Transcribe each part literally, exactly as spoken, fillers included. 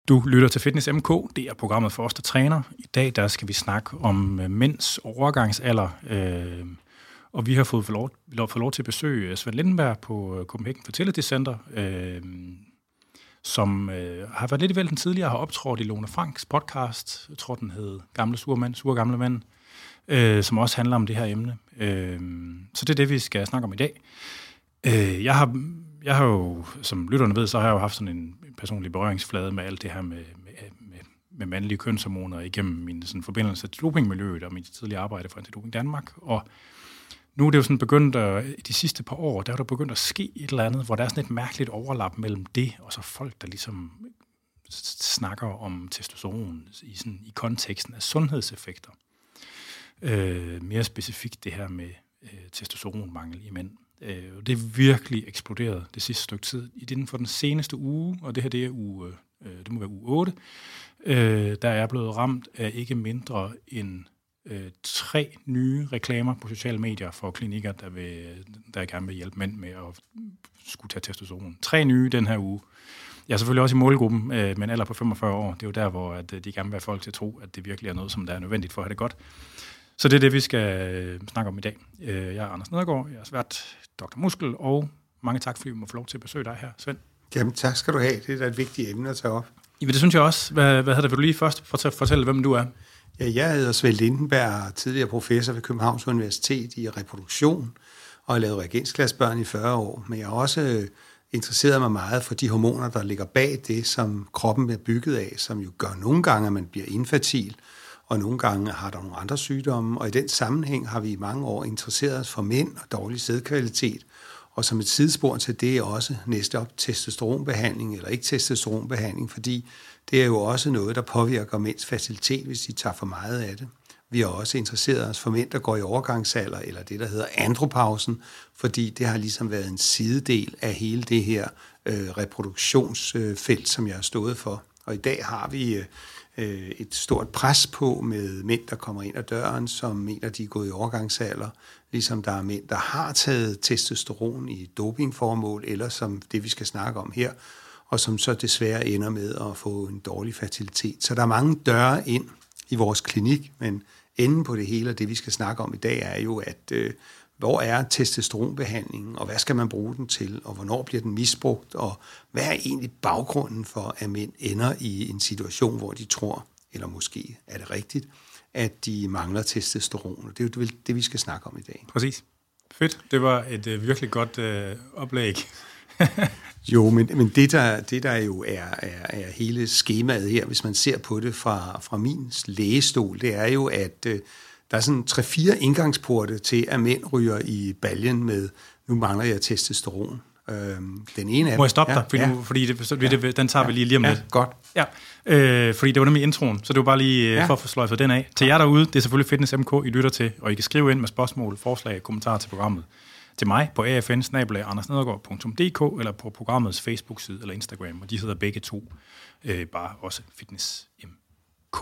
Du lytter til Fitness M K, det er programmet for os, der træner. I dag der skal vi snakke om mænds overgangsalder, øh, og vi har fået lov, fået lov til at besøge Svend Lindenberg på Copenhagen Fertility Center, øh, som øh, har været lidt i vælten tidligere, har optrådt i Lone Franks podcast, jeg tror den hed Gamle Sure Mænd, Sure Gamle Mænd, øh, som også handler om det her emne. Øh, så det er det, vi skal snakke om i dag. Øh, jeg har... Jeg har jo, som lytterne ved, så har jeg jo haft sådan en personlig berøringsflade med alt det her med, med, med, med mandlige kønshormoner igennem min sådan, forbindelse til dopingmiljøet og mit tidligere arbejde for Antidoping Danmark. Og nu er det jo sådan begyndt, at, de sidste par år, der er der begyndt at ske et eller andet, hvor der er sådan et mærkeligt overlap mellem det, og så folk, der ligesom snakker om testosteron i, sådan, i konteksten af sundhedseffekter. Øh, mere specifikt det her med øh, testosteronmangel i mænd. Det er virkelig eksploderet det sidste stykke tid. Inden for den seneste uge, og det her det er uge, det må være uge otte, der er blevet ramt af ikke mindre end tre nye reklamer på sociale medier for klinikker, der, vil, der gerne vil hjælpe mænd med at skulle tage testosteron. Tre nye den her uge. Jeg er selvfølgelig også i målgruppen, men alder på femogfyrre år. Det er jo der, hvor de gerne vil have folk til at tro, at det virkelig er noget, som der er nødvendigt for at have det godt. Så det er det, vi skal snakke om i dag. Jeg er Anders Nedergaard, jeg er svært doktor Muskel, og mange tak, fordi vi må få lov til at besøge dig her, Svend. Jamen tak skal du have. Det er da et vigtigt emne at tage op. Jamen det synes jeg også. Hvad, hvad hedder det? Vil du lige først fortælle, hvem du er? Ja, jeg hedder Svend Lindenberg, tidligere professor ved Københavns Universitet i reproduktion, og har lavet reagensglasbørn i fyrre år. Men jeg har også interesseret mig meget for de hormoner, der ligger bag det, som kroppen er bygget af, som jo gør nogle gange, at man bliver infertil, og nogle gange har der nogle andre sygdomme, og i den sammenhæng har vi i mange år interesseret os for mænd og dårlig sædkvalitet, og som et sidespor til det er også næste op testosteronbehandling eller ikke testosteronbehandling, fordi det er jo også noget, der påvirker mænds fertilitet, hvis de tager for meget af det. Vi har også interesseret os for mænd, der går i overgangsalder, eller det, der hedder andropausen, fordi det har ligesom været en sidedel af hele det her øh, reproduktionsfelt, som jeg har stået for. Og i dag har vi øh, et stort pres på med mænd, der kommer ind ad døren, som mener, de er gået i overgangsalder, ligesom der er mænd, der har taget testosteron i dopingformål, eller som det, vi skal snakke om her, og som så desværre ender med at få en dårlig fertilitet. Så der er mange døre ind i vores klinik, men enden på det hele, og det vi skal snakke om i dag, er jo, at øh, hvor er testosteronbehandlingen, og hvad skal man bruge den til, og hvornår bliver den misbrugt, og hvad er egentlig baggrunden for, at mænd ender i en situation, hvor de tror, eller måske er det rigtigt, at de mangler testosteron. Og det er jo det, vi skal snakke om i dag. Præcis. Fedt. Det var et øh, virkelig godt øh, oplæg. Jo, men, men det, der, det der jo er, er, er hele skemaet her, hvis man ser på det fra, fra min lægestol, det er jo, at øh, der er sådan tre-fire indgangsporte til, at mænd ryger i baljen med, nu mangler jeg testosteron. Øhm, den ene af Må jeg stoppe ja, dig? Fordi, ja. du, fordi det, så, det, ja, den tager ja, vi lige lige om ja, lidt. Godt. Ja, øh, fordi det var nemlig introen, så det var bare lige øh, ja. for at få sløjfet den af. Til jer derude, det er selvfølgelig Fitness M K, I lytter til, og I kan skrive ind med spørgsmål, forslag, kommentarer til programmet. Til mig på a f n bindestreg andersnedergaard punktum d k eller på programmets Facebook-side eller Instagram, og de hedder begge to øh, bare også Fitness M K.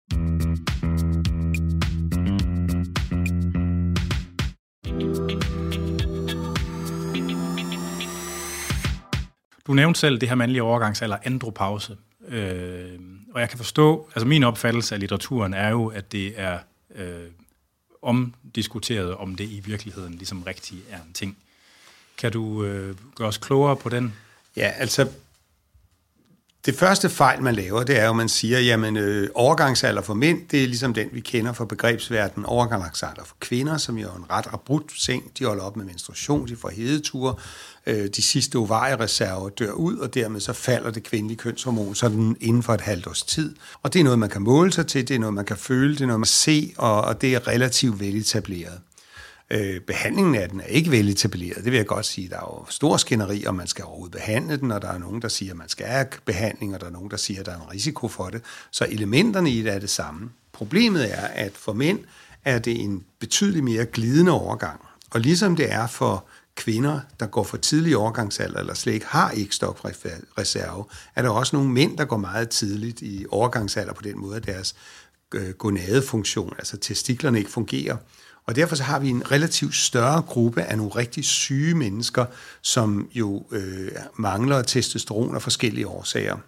Du nævnte selv det her mandlige overgangsalder, andropause. Øh, og jeg kan forstå, altså min opfattelse af litteraturen er jo, at det er øh, omdiskuteret, om det i virkeligheden ligesom rigtig er en ting. Kan du øh, gøre os klogere på den? Ja, altså det første fejl, man laver, det er jo, at man siger, jamen øh, overgangsalder for mænd, det er ligesom den, vi kender fra begrebsverdenen. Overgangsalder for kvinder, som jo er en ret abrupt ting. De holder op med menstruation, de får hedeture, øh, de sidste ovariereserver dør ud, og dermed så falder det kvindelige kønshormon sådan inden for et halvt års tid. Og det er noget, man kan måle sig til, det er noget, man kan føle, det er noget, man kan se, og, og det er relativt veletableret. Øh, behandlingen af den er ikke veletableret, det vil jeg godt sige. Der er jo stor skænderi, om man skal overhovedet behandle den, og der er nogen, der siger, at man skal have behandling, og der er nogen, der siger, at der er en risiko for det. Så elementerne i det er det samme. Problemet er, at for mænd er det en betydeligt mere glidende overgang. Og ligesom det er for kvinder, der går for tidlig overgangsalder, eller slet ikke har ægstokreserve, er der også nogle mænd, der går meget tidligt i overgangsalder på den måde, at deres gonadefunktion, altså testiklerne, ikke fungerer. Og derfor så har vi en relativt større gruppe af nogle rigtig syge mennesker, som jo øh, mangler testosteron af forskellige årsager.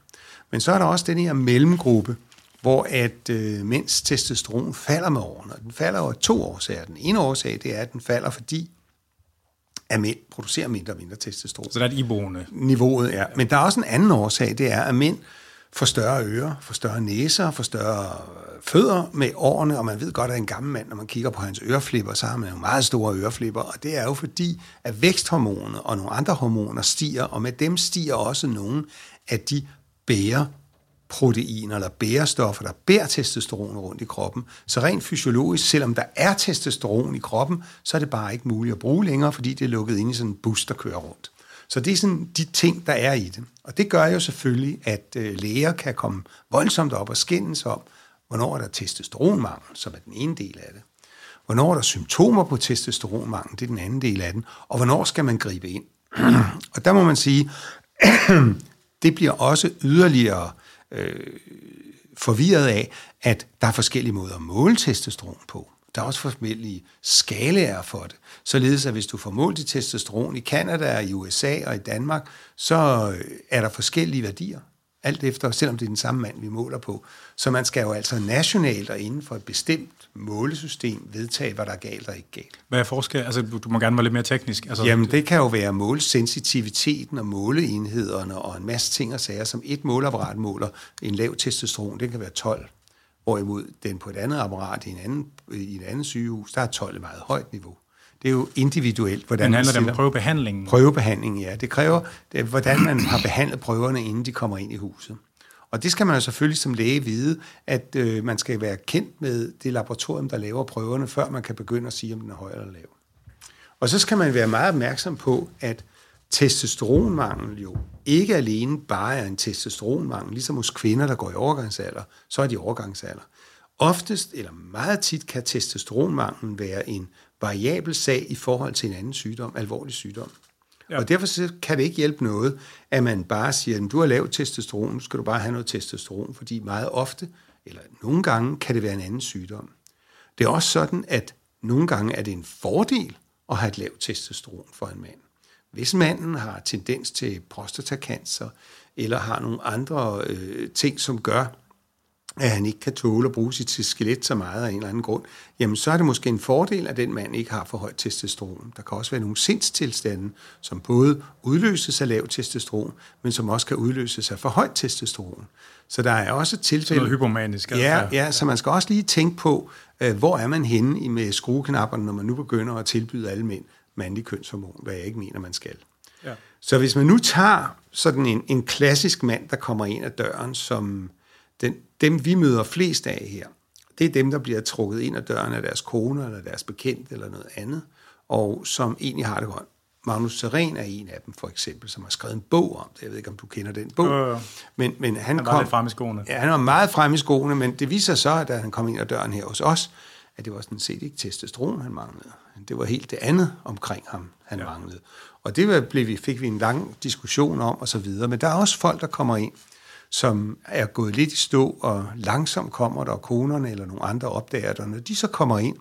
Men så er der også den her mellemgruppe, hvor at øh, mænds testosteron falder med årene. Den falder over to årsager. Den ene årsag, det er, at den falder, fordi at mænd producerer mindre og mindre testosteron. Så der er et iboende. Niveauet er. Men der er også en anden årsag, det er, at mænd får større ører, får større næser, får større fødder med årene, og man ved godt, at en gammel mand, når man kigger på hans øreflipper, så har man jo meget store øreflipper, og det er jo fordi, at væksthormoner og nogle andre hormoner stiger, og med dem stiger også nogle af de bære proteiner eller bærestoffer, der bærer testosteron rundt i kroppen. Så rent fysiologisk, selvom der er testosteron i kroppen, så er det bare ikke muligt at bruge længere, fordi det er lukket ind i sådan en bus, der kører rundt. Så det er sådan de ting, der er i det. Og det gør jo selvfølgelig, at øh, læger kan komme voldsomt op og skændes om, hvornår er der testosteronmangel, som er den ene del af det. Hvornår er der symptomer på testosteronmangel, det er den anden del af den. Og hvornår skal man gribe ind? Og der må man sige, det bliver også yderligere øh, forvirret af, at der er forskellige måder at måle testosteron på. Der er også forskellige skalaer for det. Således at hvis du får målt dit testosteron i Canada, i U S A og i Danmark, så er der forskellige værdier. Alt efter, selvom det er den samme mand, vi måler på. Så man skal jo altså nationalt og inden for et bestemt målesystem vedtage, hvad der er galt og ikke galt. Hvad er forskel? Altså, du, du må gerne være lidt mere teknisk. Altså, Jamen, det kan jo være målesensitiviteten og måleenhederne og en masse ting og sager, som et måleapparat måler en lav testosteron. Det kan være tolv. Hvorimod den på et andet apparat i, en anden, i et andet sygehus, der er tolv et meget højt niveau. Det er jo individuelt. Hvordan Men handler det om prøvebehandlingen? Prøvebehandling, ja. Det kræver, det er, hvordan man har behandlet prøverne, inden de kommer ind i huset. Og det skal man jo selvfølgelig som læge vide, at øh, man skal være kendt med det laboratorium, der laver prøverne, før man kan begynde at sige, om den er høj eller lav. Og så skal man være meget opmærksom på, at testosteronmangel jo ikke alene bare er en testosteronmangel, ligesom hos kvinder, der går i overgangsalder, så er de overgangsalder. Oftest, eller meget tit, kan testosteronmanglen være en variabel sag i forhold til en anden sygdom, alvorlig sygdom. Ja. Og derfor kan det ikke hjælpe noget, at man bare siger, at du har lavt testosteron, nu skal du bare have noget testosteron, fordi meget ofte, eller nogle gange, kan det være en anden sygdom. Det er også sådan, at nogle gange er det en fordel at have et lavt testosteron for en mand. Hvis manden har tendens til prostatacancer, eller har nogle andre øh, ting, som gør, at han ikke kan tåle at bruge sit skelet så meget af en eller anden grund, jamen så er det måske en fordel, at den mand ikke har for højt testosteron. Der kan også være nogle sindstilstande, som både udløses af lav testosteron, men som også kan udløses af for højt testosteron. Så der er også tilfælde... Noget hypomanisk. Ja, ja, så man skal også lige tænke på, hvor er man henne med skrueknapperne, når man nu begynder at tilbyde alle mænd mandlig kønshormon, hvad jeg ikke mener, man skal. Ja. Så hvis man nu tager sådan en, en klassisk mand, der kommer ind ad døren, som den, dem vi møder flest af her, det er dem, der bliver trukket ind ad døren af deres kone, eller deres bekendte, eller noget andet, og som egentlig har det godt. Magnus Seren er en af dem, for eksempel, som har skrevet en bog om det. Jeg ved ikke, om du kender den bog. Øh, men, men han, han var kom, lidt frem i skoene. Ja, han var meget frem i skoene, men det viser så, at da han kom ind ad døren her hos os, at det var sådan set ikke testosteron, han manglede. Det var helt det andet omkring ham, han ja. manglede. Og det blev vi, fik vi en lang diskussion om, og så videre. Men der er også folk, der kommer ind, som er gået lidt i stå, og langsomt kommer der, og konerne eller nogle andre opdager der. Når de så kommer ind,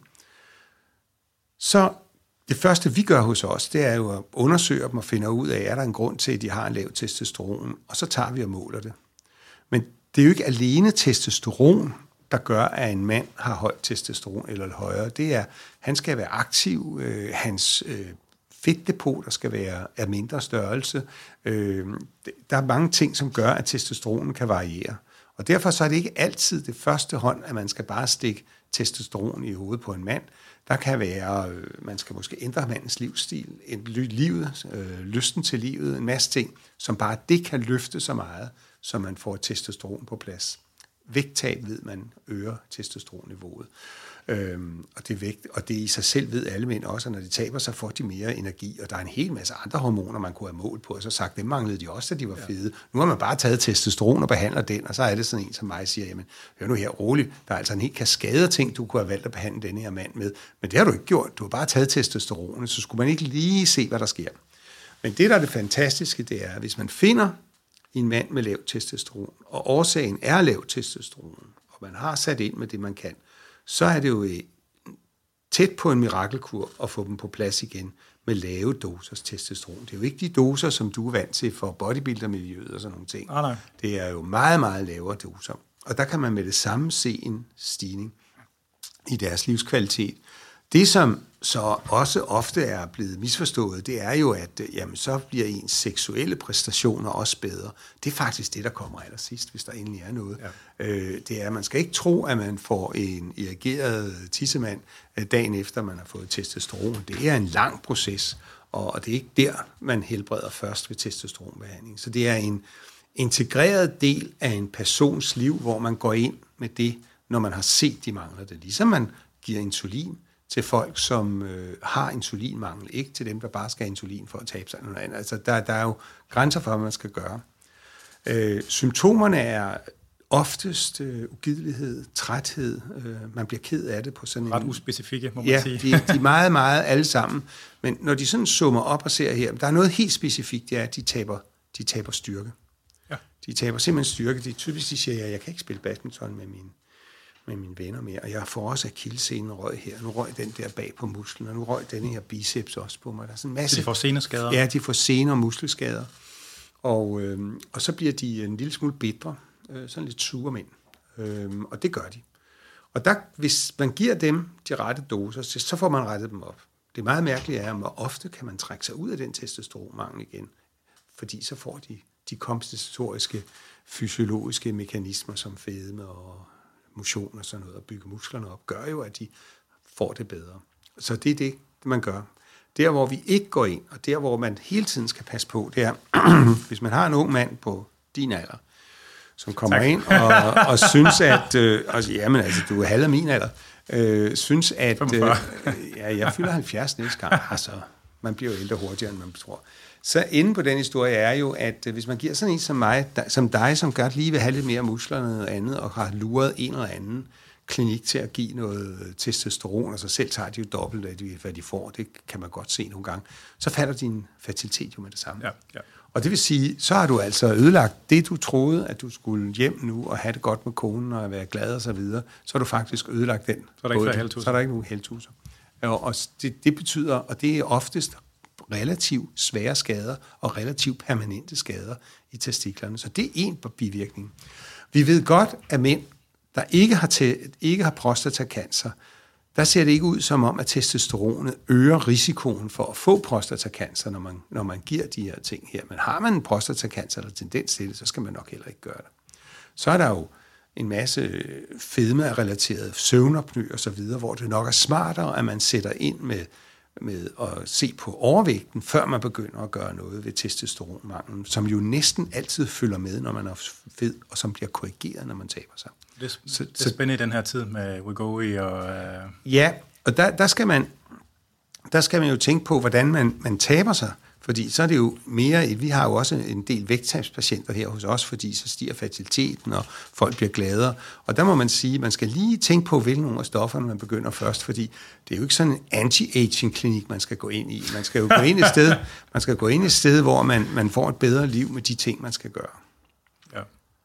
så det første, vi gør hos os, det er jo at undersøge dem og finde ud af, er der en grund til, at de har en lav testosteron, og så tager vi og måler det. Men det er jo ikke alene testosteron, der gør, at en mand har højt testosteron eller højere. Det er, han skal være aktiv, øh, hans øh, fedtdepot, der skal være af mindre størrelse. Øh, der er mange ting, som gør, at testosteronen kan variere. Og derfor så er det ikke altid det første hånd, at man skal bare stikke testosteron i hovedet på en mand. Der kan være, øh, man skal måske ændre mandens livsstil, livet, øh, lysten til livet, en masse ting, som bare det kan løfte så meget, så man får testosteron på plads. Vægttab ved man øger testosteronniveauet. Øhm, og, det vægt, og det i sig selv ved alle mænd også, at når de taber, så får de mere energi. Og der er en hel masse andre hormoner, man kunne have målt på, og så sagt, dem manglede de også, da de var ja. fede. Nu har man bare taget testosteron og behandler den, og så er det sådan en som mig, siger, jamen, hør nu her roligt, der er altså en helt kaskade af ting, du kunne have valgt at behandle denne her mand med. Men det har du ikke gjort. Du har bare taget testosteronet, så skulle man ikke lige se, hvad der sker. Men det, der er det fantastiske, det er, hvis man finder en mand med lav testosteron, og årsagen er lav testosteron, og man har sat ind med det, man kan, så er det jo tæt på en mirakelkur at få dem på plads igen. med lave doser testosteron. Det er jo ikke de doser, som du er vant til for bodybuilder-miljøet og sådan nogle ting. Ah, nej. Det er jo meget, meget lavere doser. Og der kan man med det samme se en stigning i deres livskvalitet. Det, som så også ofte er blevet misforstået, det er jo, at jamen, så bliver ens seksuelle præstationer også bedre. Det er faktisk det, der kommer allersidst, hvis der endelig er noget. Ja. Øh, det er, at man skal ikke tro, at man får en irrigeret tissemand dagen efter, man har fået testosteron. Det er en lang proces, og det er ikke der, man helbreder først ved testosteronbehandling. Så det er en integreret del af en persons liv, hvor man går ind med det, når man har set, de mangler det. Ligesom man giver insulin til folk, som øh, har insulinmangel, ikke til dem, der bare skal have insulin for at tabe sig noget andet. Altså, der, der er jo grænser for, hvad man skal gøre. Øh, symptomerne er oftest øh, ugidelighed, træthed. Øh, man bliver ked af det på sådan en... Ret uspecifikke, må man ja, sige. Ja, de, de er meget, meget alle sammen. Men når de sådan summer op og ser her, der er noget helt specifikt, det er, at de taber, de taber styrke. Ja. De taber simpelthen styrke. Det er typisk, de siger, at jeg kan ikke spille badminton med mine med mine venner mere, og jeg får også akillessenen røg her, nu røg den der bag på musklen, og nu røg den her biceps også på mig. Der er sådan en masse... Så de får seneskader? Ja, de får sene- og muskelskader, og, øh, og så bliver de en lille smule bitre, øh, sådan lidt sure mænd, øh, og det gør de. Og der, hvis man giver dem de rette doser, så får man rettet dem op. Det meget mærkelige er, hvor ofte kan man trække sig ud af den testosteronmangel igen, fordi så får de de kompensatoriske fysiologiske mekanismer som fedme og motion og sådan noget, og bygge musklerne op, gør jo, at de får det bedre. Så det er det, man gør. Der, hvor vi ikke går ind, og der, hvor man hele tiden skal passe på, det er, hvis man har en ung mand på din alder, som kommer tak. ind og, og synes, at... Øh, altså, jamen, altså, du er halv af min alder. Øh, synes, at... Øh, ja, jeg fylder halvfjerds næste gang. Altså, man bliver jo ældre hurtigere, end man tror. Så inde på den historie er jo, at hvis man giver sådan en som mig, der, som dig, som godt lige vil have lidt mere muskler og noget andet, og har luret en eller anden klinik til at give noget testosteron, og så selv tager de jo dobbelt af det, hvad de får, det kan man godt se nogle gange, så falder din fertilitet jo med det samme. Ja, ja. Og det vil sige, så har du altså ødelagt det, du troede, at du skulle hjem nu, og have det godt med konen, og være glad og så videre, så har du faktisk ødelagt den. Så er der ikke flere heltusser. Så er der ikke nogen heltusser. Og det, det betyder, og det er oftest relativt svære skader og relativt permanente skader i testiklerne. Så det er en bivirkning. Vi ved godt, at mænd, der ikke har, te, ikke har prostatacancer, der ser det ikke ud som om, at testosteronet øger risikoen for at få prostatacancer, når man, når man giver de her ting her. Men har man en prostatacancer eller tendens til det, så skal man nok heller ikke gøre det. Så er der jo en masse fedme-relaterede søvnopny og så videre, hvor det nok er smartere, at man sætter ind med med at se på overvægten, før man begynder at gøre noget ved testosteronmanglen, som jo næsten altid følger med, når man er fed, og som bliver korrigeret, når man taber sig. Det er, så, det er spændende i den her tid med Wegovy og... Uh... Ja, og der, der, skal man, der skal man jo tænke på, hvordan man, man taber sig, fordi så er det jo mere... Vi har jo også en del vægttabspatienter her hos os, fordi så stiger fertiliteten, og folk bliver gladere. Og der må man sige, at man skal lige tænke på, hvilke nogle af stofferne man begynder først, fordi det er jo ikke sådan en anti-aging-klinik, man skal gå ind i. Man skal jo gå ind et sted, man skal gå ind et sted, hvor man, man får et bedre liv med de ting, man skal gøre. Ja.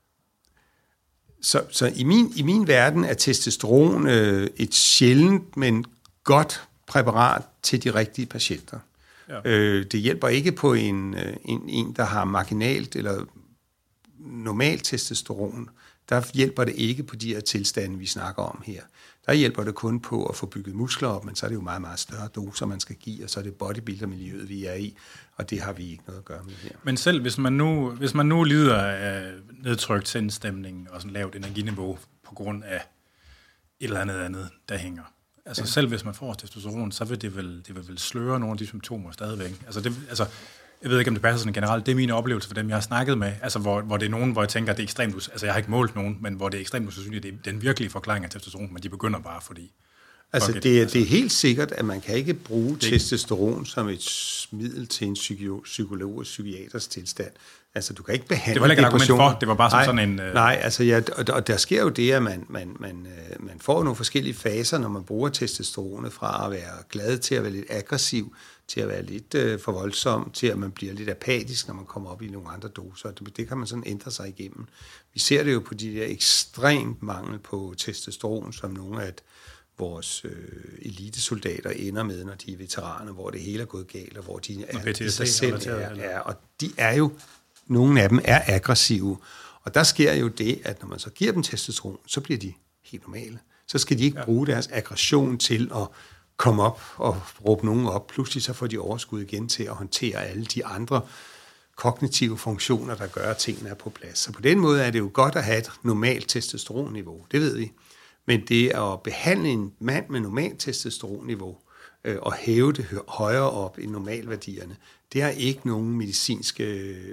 Så, så i, min, i min verden er testosteron øh, et sjældent, men godt præparat til de rigtige patienter. Ja. Øh, det hjælper ikke på en, en, en, der har marginalt eller normalt testosteron. Der hjælper det ikke på de her tilstande, vi snakker om her. Der hjælper det kun på at få bygget muskler op, men så er det jo meget, meget større doser, man skal give, og så er det bodybuilder-miljøet, vi er i, og det har vi ikke noget at gøre med her. Men selv hvis man nu, hvis man nu lider af nedtrykt sindstemning og sådan lavt energiniveau på grund af et eller andet andet, der hænger, altså ja. Selv hvis man får testosteron, så vil det vel, det vil vel sløre nogle af de symptomer stadigvæk. Altså, det, altså jeg ved ikke, om det passer sådan generelt. Det er min oplevelse for dem, jeg har snakket med. Altså, hvor, hvor det er nogen, hvor jeg tænker, at det er ekstremt... Altså, jeg har ikke målt nogen, men hvor det er ekstremt usandsynligt, det er den virkelige forklaring af testosteron, men de begynder bare, fordi... Altså, det er, altså, det er helt sikkert, at man kan ikke bruge det, testosteron som et middel til en psyko- psykologisk, psykiatrisk tilstand. Altså, du kan ikke behandle det var ikke et argument for, det var bare nej, sådan en... Uh... Nej, altså, ja, og, og der sker jo det, at man, man, man, man får nogle forskellige faser, når man bruger testosteronet, fra at være glad til at være lidt aggressiv, til at være lidt øh, for voldsom, til at man bliver lidt apatisk, når man kommer op i nogle andre doser. Det, det kan man sådan ændre sig igennem. Vi ser det jo på de der ekstremt mangel på testosteron, som nogle af vores øh, elitesoldater ender med, når de er veteraner, hvor det hele er gået galt, og hvor de er P T S D i sig selv er, eller? er, og de er jo, nogle af dem er aggressive, og der sker jo det, at når man så giver dem testosteron, så bliver de helt normale. Så skal de ikke ja. bruge deres aggression til at komme op og råbe nogen op. Pludselig så får de overskud igen til at håndtere alle de andre kognitive funktioner, der gør, at tingene er på plads. Så på den måde er det jo godt at have et normalt testosteronniveau, det ved vi. Men det at behandle en mand med normalt testosteronniveau øh, og hæve det højere op i normalværdierne, det har ikke nogen medicinske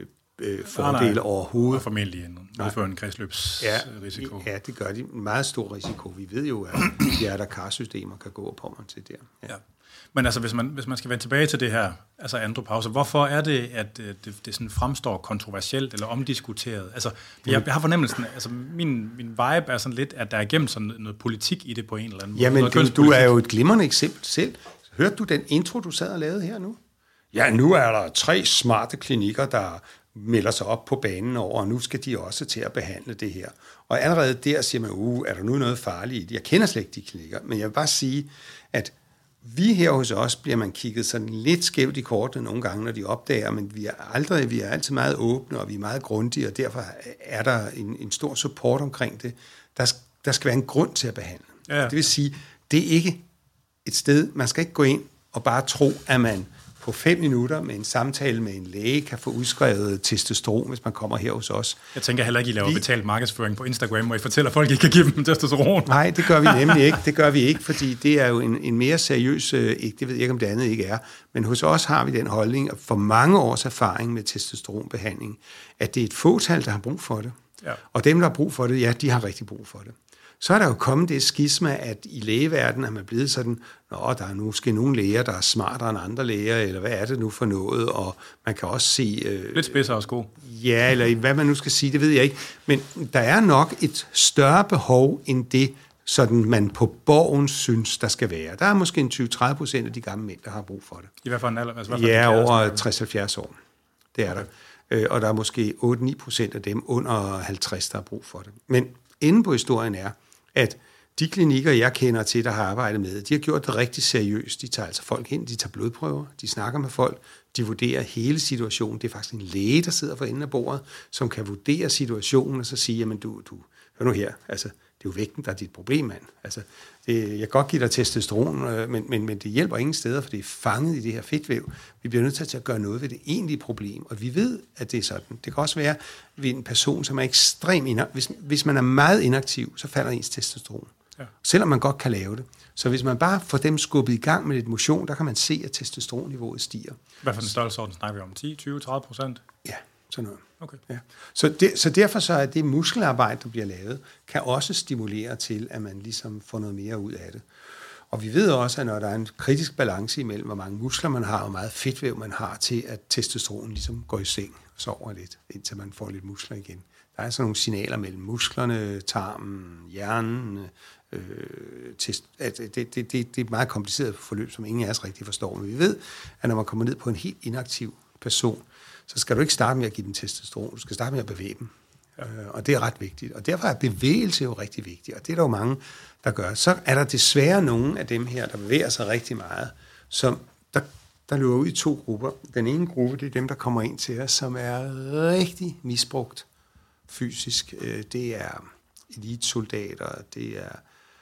øh, fordele nej, nej. overhovedet. Og formentlig medfører en kredsløbsrisiko. Ja, ja, det gør de. En meget stor risiko. Vi ved jo, at hjerte-karsystemer kan gå og på til der. Ja. Ja. Men altså, hvis man, hvis man skal vende tilbage til det her, altså andropause, hvorfor er det, at det, det sådan fremstår kontroversielt eller omdiskuteret? Altså, jeg, jeg har fornemmelsen, altså min, min vibe er sådan lidt, at der er gemt sådan noget politik i det på en eller anden måde. Jamen, du, du er jo et glimrende eksempel selv. Hørte du den intro, du sad og lavede her nu? Ja, nu er der tre smarte klinikker, der melder sig op på banen over, og nu skal de også til at behandle det her. Og allerede der siger man, uh, er der nu noget farligt i det? Jeg kender slet ikke de klinikker, men jeg vil bare sige, at vi her hos os bliver man kigget sådan lidt skævt i kortene nogle gange, når de opdager, men vi er aldrig, vi er altid meget åbne, og vi er meget grundige, og derfor er der en, en stor support omkring det. Der, der skal være en grund til at behandle. Ja. Det vil sige, det er ikke et sted, man skal ikke gå ind og bare tro, at man på fem minutter med en samtale med en læge kan få udskrevet testosteron, hvis man kommer her hos os. Jeg tænker heller ikke, I laver vi... betalt markedsføring på Instagram, hvor I fortæller folk, I kan give dem testosteron. Nej, det gør vi nemlig ikke. Det gør vi ikke, fordi det er jo en, en mere seriøs, øh, ikke, det ved jeg ikke, om det andet ikke er, men hos os har vi den holdning, for mange års erfaring med testosteronbehandling, at det er et fåtal, der har brug for det. Ja. Og dem, der har brug for det, ja, de har rigtig brug for det. Så er der jo kommet det skisma, at i lægeverdenen er man blevet sådan, nå, der er måske nogle læger, der er smartere end andre læger, eller hvad er det nu for noget, og man kan også se... Øh, Lidt spidser og sko. Ja, eller hvad man nu skal sige, det ved jeg ikke. Men der er nok et større behov end det, sådan man på borgen synes, der skal være. Der er måske en tyve til tredive procent af de gamle mænd, der har brug for det. I hvert fald en alder? Altså, hvad for ja, over tres til halvfjerds år. Det er okay. der. Og der er måske otte til ni procent af dem under halvtreds, der har brug for det. Men inde på historien er, at de klinikker, jeg kender til, der har arbejdet med, de har gjort det rigtig seriøst. De tager altså folk hen, de tager blodprøver, de snakker med folk, de vurderer hele situationen. Det er faktisk en læge, der sidder for enden af bordet, som kan vurdere situationen og så sige, jamen du, du hør nu her, altså det er jo vægten, der er dit problem, mand. Altså, det, jeg kan godt give dig testosteron, øh, men, men, men det hjælper ingen steder, for det er fanget i det her fedtvæv. Vi bliver nødt til at gøre noget ved det egentlige problem, og vi ved, at det er sådan. Det kan også være ved en person, som er ekstrem inaktiv. Hvis, hvis man er meget inaktiv, så falder ens testosteron. Ja. Selvom man godt kan lave det. Så hvis man bare får dem skubbet i gang med lidt motion, der kan man se, at testosteronniveauet stiger. Hvad for en størrelsesorden snakker vi om? ti, tyve, tredive procent? Ja, sådan noget. Okay. Ja. Så, det, så derfor så er det muskelarbejde, der bliver lavet, kan også stimulere til, at man ligesom får noget mere ud af det. Og vi ved også, at når der er en kritisk balance imellem, hvor mange muskler man har, og hvor meget fedtvæv man har, til at testosteron ligesom går i seng og sover lidt, indtil man får lidt muskler igen. Der er sådan nogle signaler mellem musklerne, tarmen, hjernen. Øh, test, at det, det, det, det er et meget kompliceret forløb, som ingen af os rigtig forstår. Men vi ved, at når man kommer ned på en helt inaktiv person, så skal du ikke starte med at give dem testosteron, du skal starte med at bevæge dem. Ja. Øh, og det er ret vigtigt. Og derfor er bevægelse jo rigtig vigtigt, og det er der jo mange, der gør. Så er der desværre nogle af dem her, der bevæger sig rigtig meget, som der, der løber ud i to grupper. Den ene gruppe, det er dem, der kommer ind til os, som er rigtig misbrugt fysisk. Øh, det er elitesoldater, det er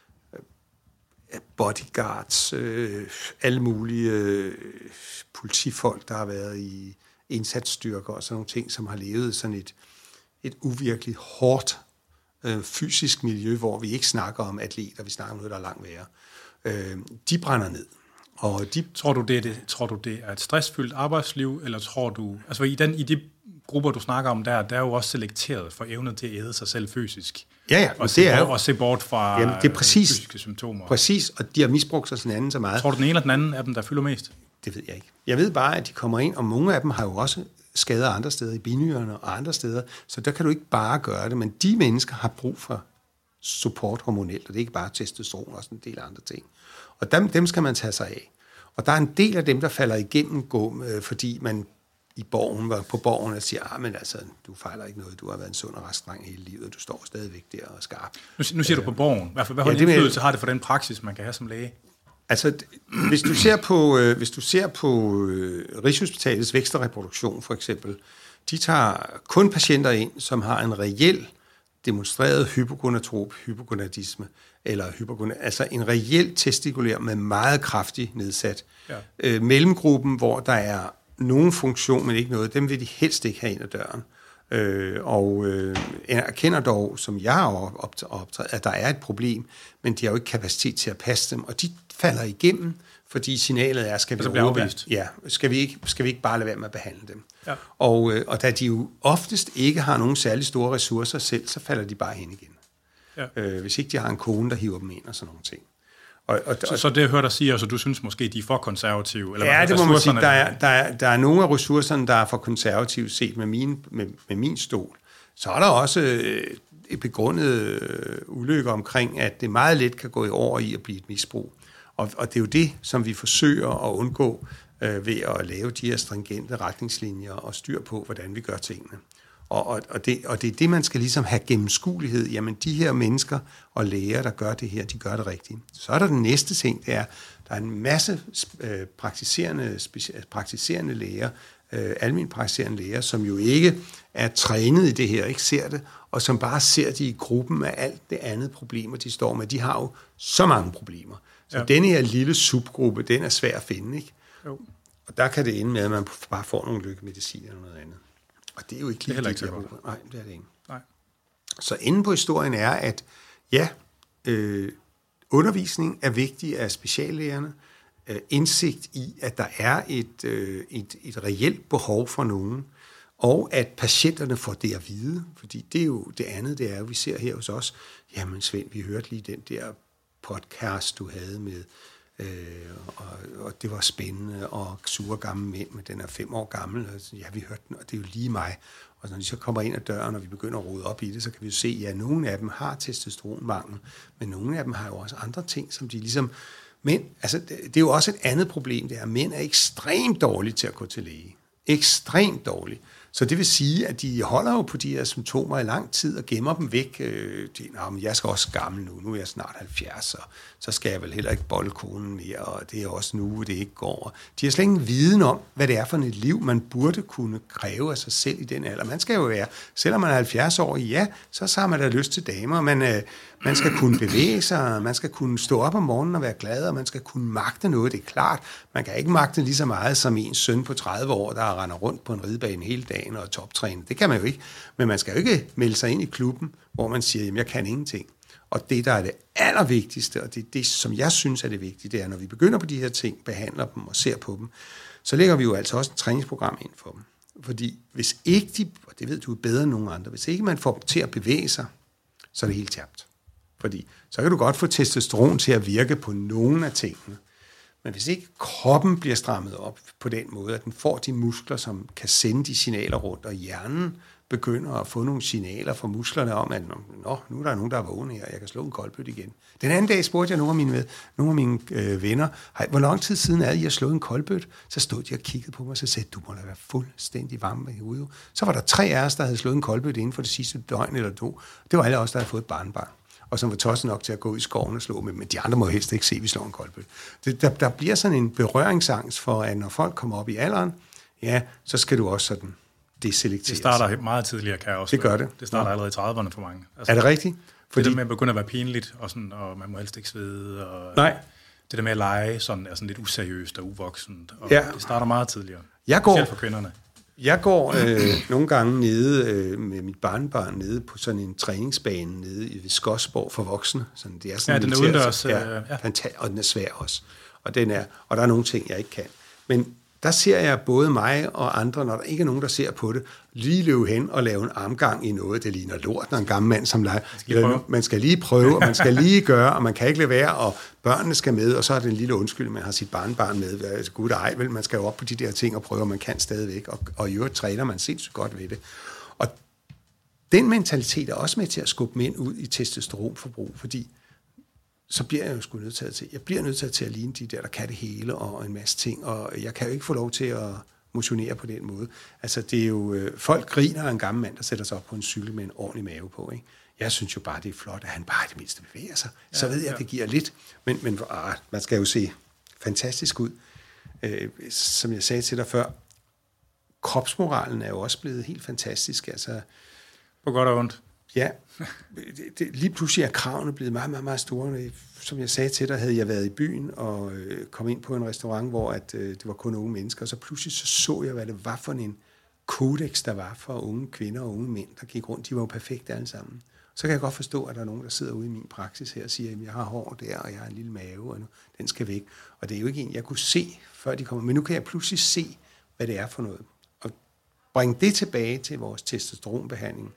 bodyguards, øh, alle mulige øh, politifolk, der har været i indsatsstyrker og sådan nogle ting, som har levet sådan et, et uvirkeligt hårdt øh, fysisk miljø, hvor vi ikke snakker om atleter, vi snakker om noget, der er langt værre. Øh, de brænder ned. Og de, tror du, det er det, tror du, det er et stressfyldt arbejdsliv, eller tror du... Altså i, den, i de grupper, du snakker om der, der er jo også selekteret for evnet til at æde sig selv fysisk. Ja, ja. Og, se, og se bort fra jamen, det er præcis, fysiske symptomer. Præcis, og de har misbrugt sig sådan anden så meget. Tror du, den ene eller den anden af dem, der fylder mest? Det ved jeg ikke. Jeg ved bare, at de kommer ind, og nogle af dem har jo også skader andre steder, i binyrerne og andre steder, så der kan du ikke bare gøre det, men de mennesker har brug for support hormonelt, og det er ikke bare testosteron, og også en del andre ting. Og dem, dem skal man tage sig af. Og der er en del af dem, der falder igennem, gå, øh, fordi man i borgen, var på borgen og siger, ah, men altså, du fejler ikke noget, du har været en sund og rask dreng hele livet, og du står stadigvæk der og er skarp. Nu, nu siger øh, du på borgen. Hvad, hvad ja, indflydelse har det for den praksis, man kan have som læge? Altså, hvis du ser på, øh, hvis du ser på øh, Rigshospitalets Vækst og Reproduktion for eksempel, de tager kun patienter ind, som har en reel demonstreret hypogonatrop hypogonadisme, eller hypogon, altså en reel testikulær med meget kraftig nedsat. Ja. Øh, mellemgruppen, hvor der er nogen funktion, men ikke noget, dem vil de helst ikke have ind ad døren. Øh, og øh, jeg erkender dog, som jeg har optaget, at der er et problem, men de har jo ikke kapacitet til at passe dem, og de falder igennem, fordi signalet er, skal vi, overbevist. Ja, skal vi ikke, skal vi ikke bare lade være med at behandle dem. Ja. Og, øh, og da de jo oftest ikke har nogen særlig store ressourcer selv, så falder de bare hen igen. Ja. Øh, hvis ikke de har en kone, der hiver dem ind og sådan nogle ting. Og, og, så, så det jeg hører dig sige, altså du synes måske, de er for konservative? Eller ja, det må man sige. Der er, der, er, der er nogle af ressourcerne, der er for konservative set med min, med, med min stol. Så er der også øh, et begrundet øh, ulykke omkring, at det meget let kan gå i over i at blive et misbrug. Og, og det er jo det, som vi forsøger at undgå øh, ved at lave de her stringente retningslinjer og styr på, hvordan vi gør tingene. Og, og, og, det, og det er det, man skal ligesom have gennemskuelighed. Jamen, de her mennesker og læger, der gør det her, de gør det rigtigt. Så er der den næste ting, det er, der er en masse øh, praktiserende, speci- praktiserende læger, øh, almen praktiserende læger, som jo ikke er trænet i det her, ikke ser det, og som bare ser det i gruppen af alt det andet problemer, de står med. De har jo så mange problemer. Så ja. Denne her lille subgruppe, den er svær at finde, ikke? Jo. Og der kan det ende med, at man bare får nogle lykkemedicin eller noget andet. Og det er jo ikke lige det, det, det Nej, det er det ikke. Nej. Så inde på historien er, at ja, øh, undervisning er vigtig af speciallægerne, øh, indsigt i, at der er et, øh, et, et reelt behov for nogen, og at patienterne får det at vide, fordi det er jo det andet, det er jo, vi ser her hos os, jamen Svend, vi hørte lige den der podcast, du havde med, øh, og, og det var spændende, og sure gamle mænd, men den er fem år gammel, og ja, vi hørte den, og det er jo lige mig. Og når de så kommer ind ad døren, og vi begynder at rode op i det, så kan vi jo se, at ja, nogle af dem har testosteronmangel, men nogle af dem har jo også andre ting, som de ligesom... Men altså, det, det er jo også et andet problem, det er, at mænd er ekstremt dårlige til at gå til læge. Ekstremt dårlige. Så det vil sige, at de holder jo på de her symptomer i lang tid og gemmer dem væk. De, Nå, men jeg skal også gammel nu. Nu er jeg snart halvfjerds, og så skal jeg vel heller ikke bolde konen mere, og det er også nu, det ikke går. De har slet ingen viden om, hvad det er for et liv, man burde kunne kræve af sig selv i den alder. Man skal jo være, selvom man er halvfjerds år, ja, så har man da lyst til damer. Man, øh, man skal kunne bevæge sig, man skal kunne stå op om morgenen og være glad, og man skal kunne magte noget. Det er klart, man kan ikke magte lige så meget som en søn på tredive år, der render rundt på en ridebane hele dagen og toptræne. Det kan man jo ikke. Men man skal jo ikke melde sig ind i klubben, hvor man siger, jamen jeg kan ingenting. Og det, der er det allervigtigste, og det er det, som jeg synes er det vigtige, det er, når vi begynder på de her ting, behandler dem og ser på dem, så lægger vi jo altså også et træningsprogram ind for dem. Fordi hvis ikke de, og det ved du bedre end nogen andre, hvis ikke man får dem til at bevæge sig, så er det helt tabt. Fordi så kan du godt få testosteron til at virke på nogle af tingene. Men hvis ikke kroppen bliver strammet op på den måde, at den får de muskler, som kan sende de signaler rundt, og hjernen begynder at få nogle signaler fra musklerne om, at nå, nu er der nogen, der er vågne her, jeg kan slå en koldbøtte igen. Den anden dag spurgte jeg nogle af mine, nogle af mine øh, venner, hvor lang tid siden er I har slået en koldbøtte? Så stod de og kiggede på mig, og så sagde, du må da være fuldstændig varm i hovedet. Så var der tre af os, der havde slået en koldbøtte inden for det sidste døgn eller to. Det var alle os, der havde fået et barnbarn, og som var tosset nok til at gå ud i skoven og slå med, men de andre må helst ikke se, at vi slår en koldbøtte. Det, der, der bliver sådan en berøringsangst for, at når folk kommer op i alderen, ja, så skal du også sådan deselekteres. Det starter meget tidligere, kan jeg også. Det gør det. Det starter allerede i trediverne for mange. Altså, er det rigtigt? Fordi det der med at begynde at være pinligt, og, sådan, og man må helst ikke svede, og nej. Det der med at lege sådan, er sådan lidt useriøst og uvoksent, og ja. Det starter meget tidligere. Jeg går, Selv for kvinderne. Jeg går øh, nogle gange nede øh, med mit barnebarn nede på sådan en træningsbane nede i Skodsborg for voksne. Sådan, det er sådan ja, den er udendørs. Ja, ja. Fanta- og den er svær også. Og, den er, og der er nogle ting, jeg ikke kan. Men der ser jeg både mig og andre, når der ikke er nogen, der ser på det, lige løbe hen og lave en armgang i noget, det ligner lort, når en gammel mand som leger. Man, man skal lige prøve, og man skal lige gøre, og man kan ikke lade være, og børnene skal med, og så er det en lille undskyld, man har sit barnbarn med. Altså, gud ej, vel, man skal jo op på de der ting og prøve, og man kan stadigvæk, og, og i øvrigt træner man sindssygt godt ved det. Og den mentalitet er også med til at skubbe mænd ud i testosteronforbrug, fordi så bliver jeg jo sgu nødt til at, jeg bliver nødt til at, til at ligne de der, der kan det hele, og en masse ting, og jeg kan jo ikke få lov til at motionere på den måde. Altså, det er jo... Øh, folk griner af en gammel mand, der sætter sig op på en cykel med en ordentlig mave på, ikke? Jeg synes jo bare, det er flot, at han bare i det mindste bevæger sig. Ja, så ved jeg, at det giver lidt. Men, men ah, man skal jo se fantastisk ud. Øh, som jeg sagde til dig før, kropsmoralen er jo også blevet helt fantastisk. Altså, på godt og ondt. Ja, det, det, lige pludselig er kravene blevet meget, meget, meget store. Som jeg sagde til dig, havde jeg været i byen og øh, kom ind på en restaurant, hvor at, øh, det var kun unge mennesker, og så pludselig så, så jeg, hvad det var for en kodex, der var for unge kvinder og unge mænd, der gik rundt. De var jo perfekte alle sammen. Så kan jeg godt forstå, at der er nogen, der sidder ude i min praksis her og siger, at jeg har hår der, og jeg har en lille mave, og nu, den skal væk. Og det er jo ikke en, jeg kunne se, før de kommer. Men nu kan jeg pludselig se, hvad det er for noget. Og bringe det tilbage til vores testosteronbehandling.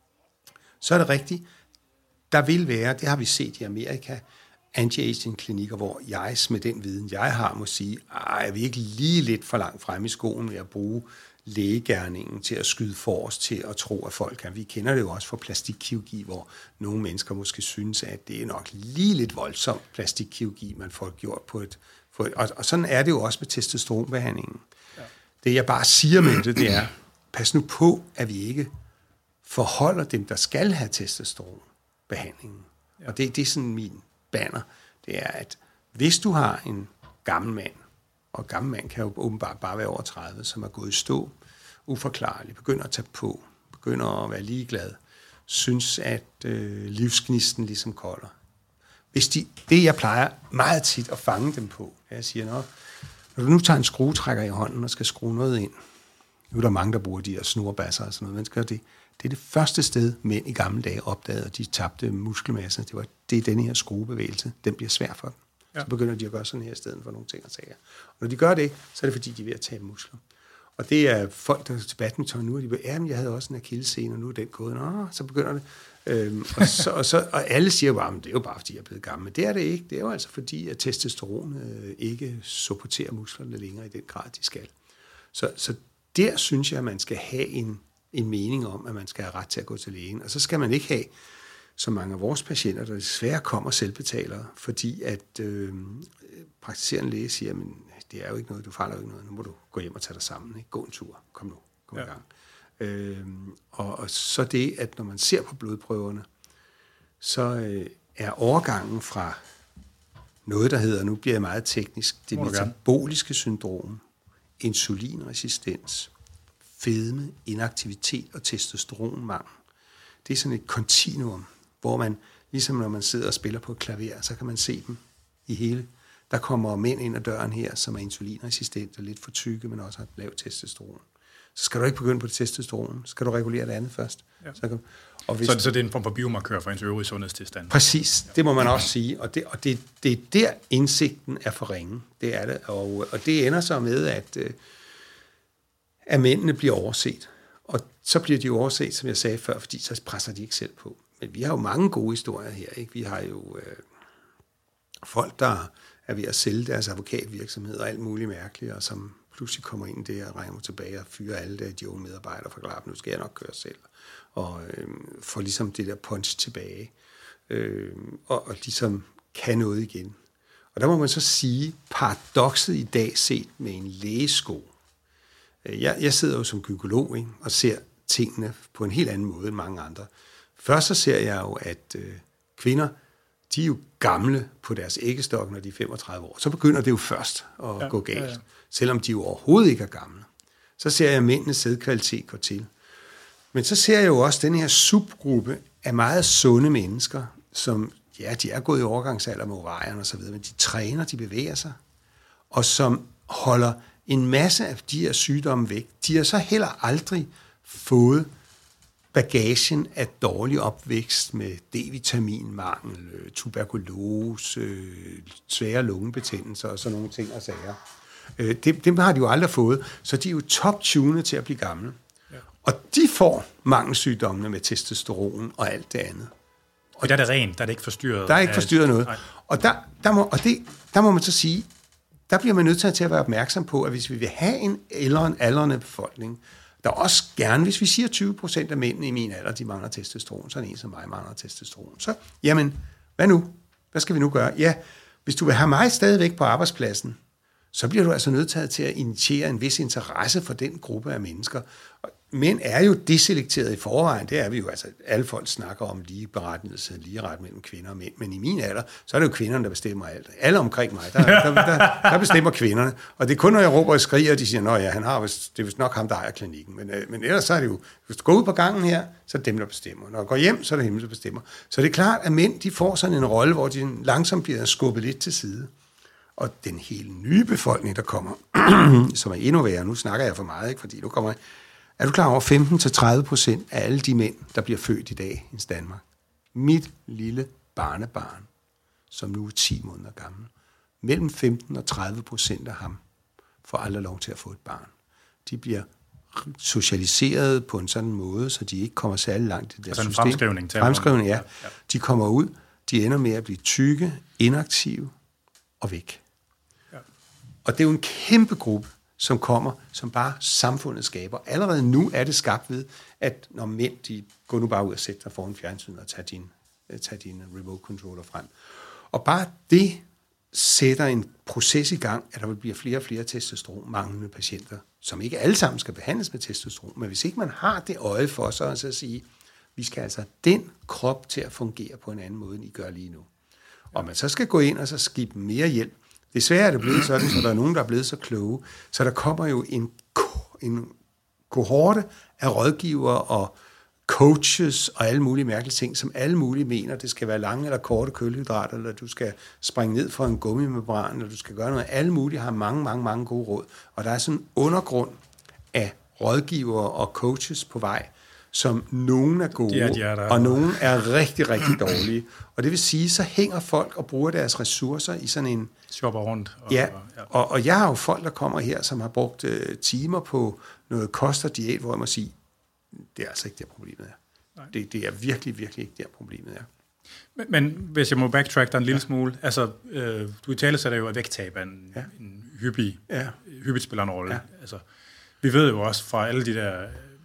Så er det rigtigt. Der vil være, det har vi set i Amerika, anti-aging-klinikker, hvor jeg med den viden, jeg har, må sige, er vi ikke lige lidt for langt frem i skoen ved at bruge lægegerningen til at skyde for os til at tro, at folk kan. Vi kender det jo også fra plastikkirurgi, hvor nogle mennesker måske synes, at det er nok lige lidt voldsomt plastikkirurgi, man får gjort på et... På et og, og sådan er det jo også med testosteronbehandlingen. Ja. Det jeg bare siger med det, det er, pas nu på, at vi ikke forholder dem, der skal have testosteronbehandlingen. Ja. Og det, det er sådan min banner. Det er, at hvis du har en gammel mand, og gammel mand kan jo åbenbart bare være over tredive, som er gået i stå, uforklarligt, begynder at tage på, begynder at være ligeglad, synes, at øh, livsgnisten ligesom kolder. Hvis de, det, jeg plejer meget tit at fange dem på, jeg siger, når, når du nu tager en skruetrækker i hånden og skal skrue noget ind, nu er der mange, der bruger de her snorbasser og sådan noget, men skal det, det er det første sted, mænd i gamle dage opdagede, at de tabte muskelmasse. Det var det er denne her skruebevægelse, den bliver svær for dem. Ja. Så begynder de at gøre sådan her i stedet for nogle ting og sager. Og når de gør det, så er det fordi, de er ved at tabe muskler. Og det er folk, der er til badminton nu, og de siger, ja, men jeg havde også en akillessene, og nu er den gået. Nå, så begynder det. Øhm, og, så, og, så, og alle siger bare, det er jo bare, fordi jeg er blevet gammel. Men det er det ikke. Det er jo altså fordi, at testosteron øh, ikke supporterer musklerne længere i den grad, de skal. Så, så der synes jeg, at man skal have en, en mening om, at man skal have ret til at gå til lægen. Og så skal man ikke have så mange af vores patienter, der desværre kommer selvbetalere, fordi at øh, praktiserende læge siger, men det er jo ikke noget, du fejler jo ikke noget, nu må du gå hjem og tage dig sammen, ikke? Gå en tur, kom nu, kom ja. i gang. Øh, og, og så det, at når man ser på blodprøverne, så øh, er overgangen fra noget, der hedder, nu bliver jeg meget teknisk, det metaboliske syndrom, insulinresistens, fedme, inaktivitet og testosteronmangel. Det er sådan et kontinuum, hvor man, ligesom når man sidder og spiller på et klaver, så kan man se dem i hele. Der kommer mænd ind ad døren her, som er insulinresistente, lidt for tykke, men også har lavt testosteron. Så skal du ikke begynde på det testosteron, så skal du regulere det andet først. Ja. Så, kan, og hvis, så, så det er en form for biomarkør for ens øvrige sundhedstilstand? Præcis, det må man også sige. Og det, og det, det er der, indsigten er for ringe. Det er det. Og, og det ender så med, at, at mændene bliver overset. Og så bliver de overset, som jeg sagde før, fordi så presser de ikke selv på. Men vi har jo mange gode historier her, ikke? Vi har jo øh, folk, der er ved at sælge deres advokatvirksomhed og alt muligt mærkeligt, og som pludselig kommer ind der og regner tilbage og fyrer alle der, de unge medarbejdere og forklarer, nu skal jeg nok køre selv. Og øh, får ligesom det der punch tilbage. Øh, og, og ligesom kan noget igen. Og der må man så sige, paradokset i dag set med en lægesko. Jeg, jeg sidder jo som gynekolog, ikke, og ser tingene på en helt anden måde end mange andre. Først så ser jeg jo, at øh, kvinder, de er jo gamle på deres æggestok, når de er femogtredive år. Så begynder det jo først at ja, gå galt, ja, ja. Selvom de jo overhovedet ikke er gamle. Så ser jeg, at mændenes sædkvalitet går til. Men så ser jeg jo også den her subgruppe af meget sunde mennesker, som, ja, de er gået i overgangsalder med ovarierne og så videre, men de træner, de bevæger sig, og som holder en masse af de her sygdomme væk. De har så heller aldrig fået bagagen af dårlig opvækst med D-vitaminmangel, tuberkulose, svære lungebetændelser og sådan nogle ting og sager. Dem, dem har de jo aldrig fået, så de er jo top-tunet til at blive gamle. Ja. Og de får mangelsygdommene med testosteron og alt det andet. Og der er det rent, der er det ikke forstyrret. Der er ikke forstyrret noget. Nej. Og, der, der, må, og det, der må man så sige, der bliver man nødt til at være opmærksom på, at hvis vi vil have en ældre, aldrende befolkning, der også gerne, hvis vi siger tyve procent af mændene i min alder, de mangler testosteron, så er en som mig mangler testosteron. Så, jamen, hvad nu? Hvad skal vi nu gøre? Ja, hvis du vil have mig stadigvæk på arbejdspladsen, så bliver du altså nødt til at initiere en vis interesse for den gruppe af mennesker. Mænd er jo deselekteret i forvejen, det er vi jo, altså alle folk snakker om ligeberettigelse, ligeret mellem kvinder og mænd, men i min alder, så er det jo kvinderne, der bestemmer alt. Alle omkring mig, der, der, der, der bestemmer kvinderne, og det er kun, når jeg råber og skriger, og de siger, at ja, han har vist, det er vist nok ham, der ejer klinikken, men, men ellers så er det jo, hvis du går ud på gangen her, så er det dem, der bestemmer. Når du går hjem, så er det dem, der bestemmer. Så det er klart, at mænd, de får sådan en rolle, hvor de langsomt bliver skubbet lidt til side. Og den helt nye befolkning, der kommer, som er endnu værre, nu snakker jeg for meget, ikke? Fordi nu kommer jeg, er du klar over, femten til tredive procent af alle de mænd, der bliver født i dag i Danmark? Mit lille barnebarn, som nu er ti måneder gammel, mellem femten og tredive procent af ham får aldrig lov til at få et barn. De bliver socialiseret på en sådan måde, så de ikke kommer særlig langt i deres altså system. Fremskrivning. Fremskrivning, ja. De kommer ud, de ender med at blive tykke, inaktive og væk. Ja. Og det er jo en kæmpe gruppe, som kommer, som bare samfundet skaber. Allerede nu er det skabt ved, at når mænd, de går nu bare ud og sætter dig foran fjernsynet og tager din, tager din remote controller frem. Og bare det sætter en proces i gang, at der vil blive flere og flere testosteron-manglende patienter, som ikke alle sammen skal behandles med testosteron, men hvis ikke man har det øje for sig, så at sige, vi skal altså den krop til at fungere på en anden måde, end I gør lige nu. Og man så skal gå ind og så give dem mere hjælp. Desværre er det blevet sådan, så der er nogen, der er blevet så kloge, så der kommer jo en, en kohorte af rådgivere og coaches og alle mulige mærkelige ting, som alle mulige mener, det skal være lange eller korte kulhydrater, eller du skal springe ned fra en gummimembran, eller du skal gøre noget. Alle mulige har mange, mange, mange gode råd. Og der er sådan en undergrund af rådgivere og coaches på vej, som nogen er gode, de er, de er og nogen er rigtig, rigtig dårlige. Og det vil sige, så hænger folk og bruger deres ressourcer i sådan en... Shopper rundt. Og, ja, ja. Og, og jeg har jo folk, der kommer her, som har brugt uh, timer på noget kost og diæt, hvor jeg må sige, det er altså ikke der problemet er. Det, det er virkelig, virkelig ikke der problemet er. Men, men hvis jeg må backtrack dig en lille ja. smule, altså øh, du i tale sætter jo, at vægttab er en, ja. en hyppig, ja. hyppigt spiller en rolle. Ja. Altså, vi ved jo også fra alle de der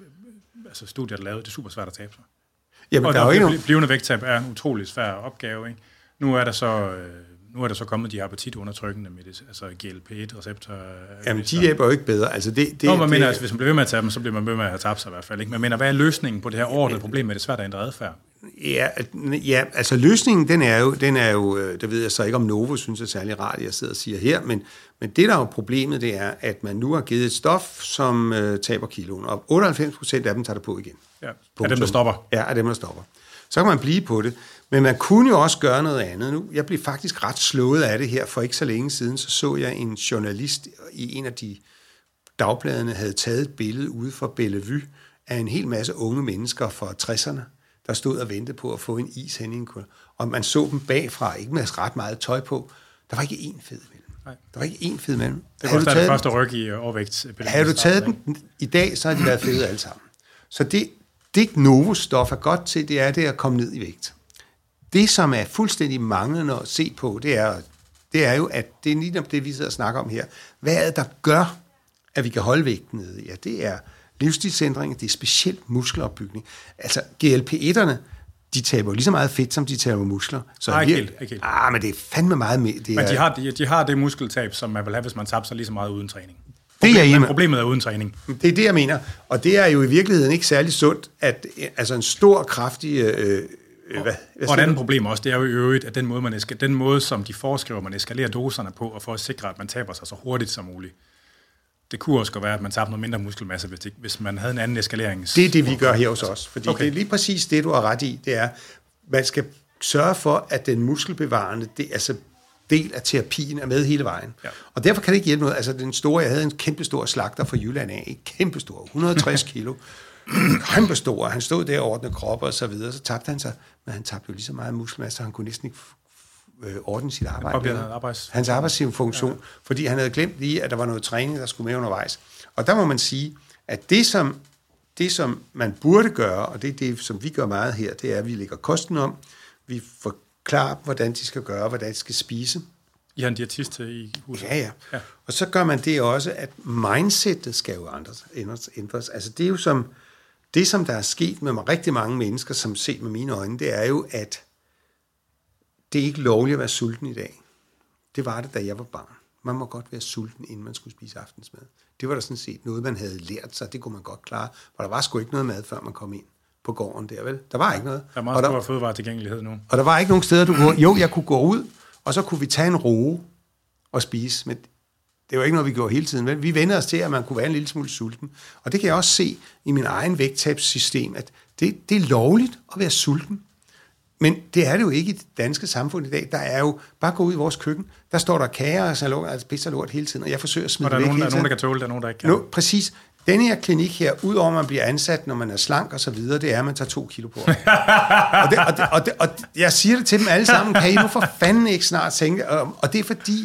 altså studier, der er lavet, det er super svært at tabe sig. Jamen, og der der er jo ikke blivende vægttab er en utrolig svær opgave. Ikke? Nu er der så... Øh, Nu er der så kommet de her appetitundertrykkende med det, altså G L P et receptor. Jamen, de hjælper jo ikke bedre. Altså, det, det, Nå, man det, mener, altså, hvis man bliver ved med at tage dem, så bliver man ved med at have tabt sig i hvert fald. Ikke? Men mener, hvad er løsningen på det her overordnede problem med det svært at ændre adfærd? Ja, ja, altså løsningen, den er jo, den er jo, det ved jeg så ikke om Novo synes er særlig rart, jeg sidder og siger her, men, men det der er jo problemet, det er, at man nu har givet et stof, som øh, taber kiloen, og otteoghalvfems procent af dem tager det på igen. Ja, af dem, der stopper. Ja, af dem, der stopper. Så kan man blive på det. Men man kunne jo også gøre noget andet nu. Jeg blev faktisk ret slået af det her for ikke så længe siden. Så så jeg en journalist i en af de dagbladene havde taget et billede ude fra Bellevue af en hel masse unge mennesker fra tresserne, der stod og ventede på at få en is hen i en kul. Og man så dem bagfra, ikke med ret meget tøj på. Der var ikke én fed mellem. Nej. Der var ikke én fed mellem. Det var også det første ryg i overvægt. Havde du taget den i dag, så har de været fede alle sammen. Så det, det Novo-stof er godt til, det er det at komme ned i vægt. Det, som er fuldstændig manglende at se på, det er, det er jo, at det er lige det, vi sidder og snakker om her. Hvad er det, der gør, at vi kan holde vægten nede? Ja, det er livsstilsændring, det er specielt muskelopbygning. Altså, G L P et'erne, de taber lige så meget fedt, som de taber muskler. Så Nej, ikke helt, ikke helt. Ah, men det er fandme meget mere. Det men er, de, har, de, de har det muskeltab, som man vil have, hvis man taber sig lige så meget uden træning. Det er men problemet er uden træning. Det er det, jeg mener. Og det er jo i virkeligheden ikke særlig sundt, at altså en stor, kraftig... Øh, Hvad, hvad og et andet problem også, det er jo i øvrigt, at den måde, man eska, den måde, som de foreskriver, man eskalerer doserne på, og for at sikre, at man taber sig så hurtigt som muligt. Det kunne også være, at man tabte noget mindre muskelmasse, hvis, det, hvis man havde en anden eskalering. Det er det, vi gør her hos os. Fordi okay. det er lige præcis det, du har ret i. Det er, man skal sørge for, at den muskelbevarende det, altså del af terapien er med hele vejen. Ja. Og derfor kan det ikke hjælpe noget. Altså den store, jeg havde en kæmpe stor slagter fra Jylland af, en kæmpe stor, et hundrede og tres kilo. Kæmpe stor. Han stod der og ordnede kroppe og så videre, så tabte han sig, men han tabte jo lige så meget muskelmasse, så han kunne næsten ikke øh, ordne sit arbejde. Arbejds- Hans arbejdsfunktion, ja. Fordi han havde glemt lige, at der var noget træning, der skulle med undervejs. Og der må man sige, at det som, det, som man burde gøre, og det er det, som vi gør meget her, det er, at vi lægger kosten om, vi forklarer, hvordan de skal gøre, hvordan de skal spise. I har en diætist i huset. Ja, ja, ja. Og så gør man det også, at mindsetet skal jo ændres. ændres. Altså det er jo som, det som der er sket med rigtig mange mennesker, som set med mine øjne, det er jo, at det er ikke lovligt at være sulten i dag. Det var det, da jeg var barn. Man må godt være sulten, inden man skulle spise aftensmad. Det var der sådan set noget, man havde lært sig. Det kunne man godt klare. For der var sgu ikke noget mad, før man kom ind på gården der, vel? Der var ikke noget. Der er meget stor fødevaretilgængelighed nu. Og der var ikke nogen steder, du kunne... Jo, jeg kunne gå ud, og så kunne vi tage en roe og spise. Men det var ikke noget, vi gjorde hele tiden, vel? Vi vendte os til, at man kunne være en lille smule sulten. Og det kan jeg også se i min egen vægttabssystem, at det, det er lovligt at være sulten. Men det er det jo ikke i det danske samfund i dag. Der er jo, bare gå ud i vores køkken, der står der kager og salon, altså pizza lort hele tiden, og jeg forsøger at smide det væk hele tiden. Og der er nogen, der kan tåle det, der er nogen, der ikke kan. Nu, præcis. Denne her klinik her, udover at man bliver ansat, når man er slank og så videre, det er, at man tager to kilo på. og, det, og, det, og, det, og jeg siger det til dem alle sammen, kan I nu for fanden ikke snart tænke, og, og det er fordi,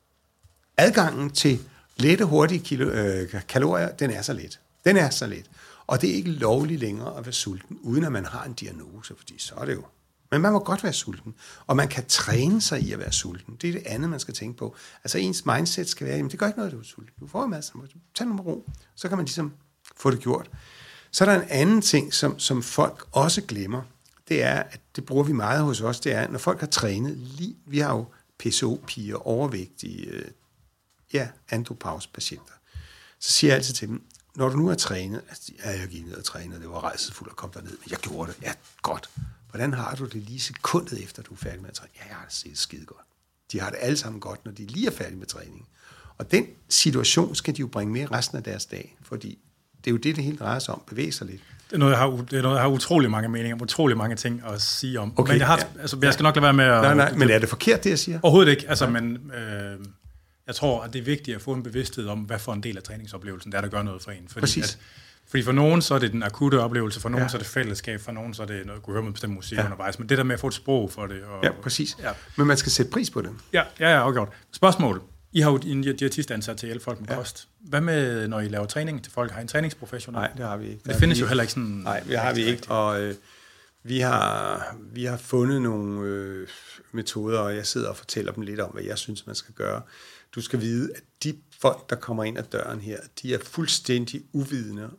adgangen til lette, hurtige kilo, øh, kalorier, den er så let. Den er så let. Og det er ikke lovligt længere at være sulten, uden at man har en diagnose, fordi så er det jo. Men man må godt være sulten, og man kan træne sig i at være sulten. Det er det andet, man skal tænke på. Altså ens mindset skal være, jamen det gør ikke noget, at du er sulten. Du får en masse, tag noget med ro, så kan man ligesom få det gjort. Så er der en anden ting, som, som folk også glemmer, det er, at det bruger vi meget hos os, det er, når folk har trænet, lige, vi har jo P C O-piger, overvægtige, øh, ja, andropause-patienter, så siger jeg altid til dem, når du nu har trænet, altså, ja, jeg gik ned og trænede, det var rejsefuldt at komme derned, men jeg gjorde det, ja, godt. Hvordan har du det lige sekundet efter, du er færdig med at træne? Ja, jeg har det set skide godt. De har det alle sammen godt, når de lige er færdige med træning. Og den situation skal de jo bringe med resten af deres dag, fordi det er jo det, det hele drejer sig om, bevæge sig lidt. Det er noget, jeg har, det er noget, jeg har utrolig mange meninger, utrolig mange ting at sige om. Okay, men jeg, har, ja. altså, jeg skal nok lade være med at... Nej, nej, men er det forkert, det jeg siger? Overhovedet ikke. Altså, ja. men, øh, jeg tror, at det er vigtigt at få en bevidsthed om, hvad for en del af træningsoplevelsen, der er, der gør noget for en. Fordi Præcis. At, Fordi for nogen, så er det den akutte oplevelse, for nogen, ja. så er det fællesskab, for nogen, så er det noget, at kunne høre med bestemt musik ja. undervejs. Men det der med at få et sprog for det. Og, ja, præcis. Ja. Men man skal sætte pris på det. Ja, ja, ja, okay. Spørgsmål. I har jo en diætist ansat til at hjælpe folk med ja. kost. Hvad med, når I laver træning til folk? Har I en træningsprofessional? Nej, det har vi ikke. Det, det findes jo heller ikke sådan... Nej, det har vi ikke. Og øh, vi, har, vi har fundet nogle øh, metoder, og jeg sidder og fortæller dem lidt om, hvad jeg synes, man skal gøre. Du skal vide, at de folk, der kommer ind ad døren her, de er fuldstændig uvidende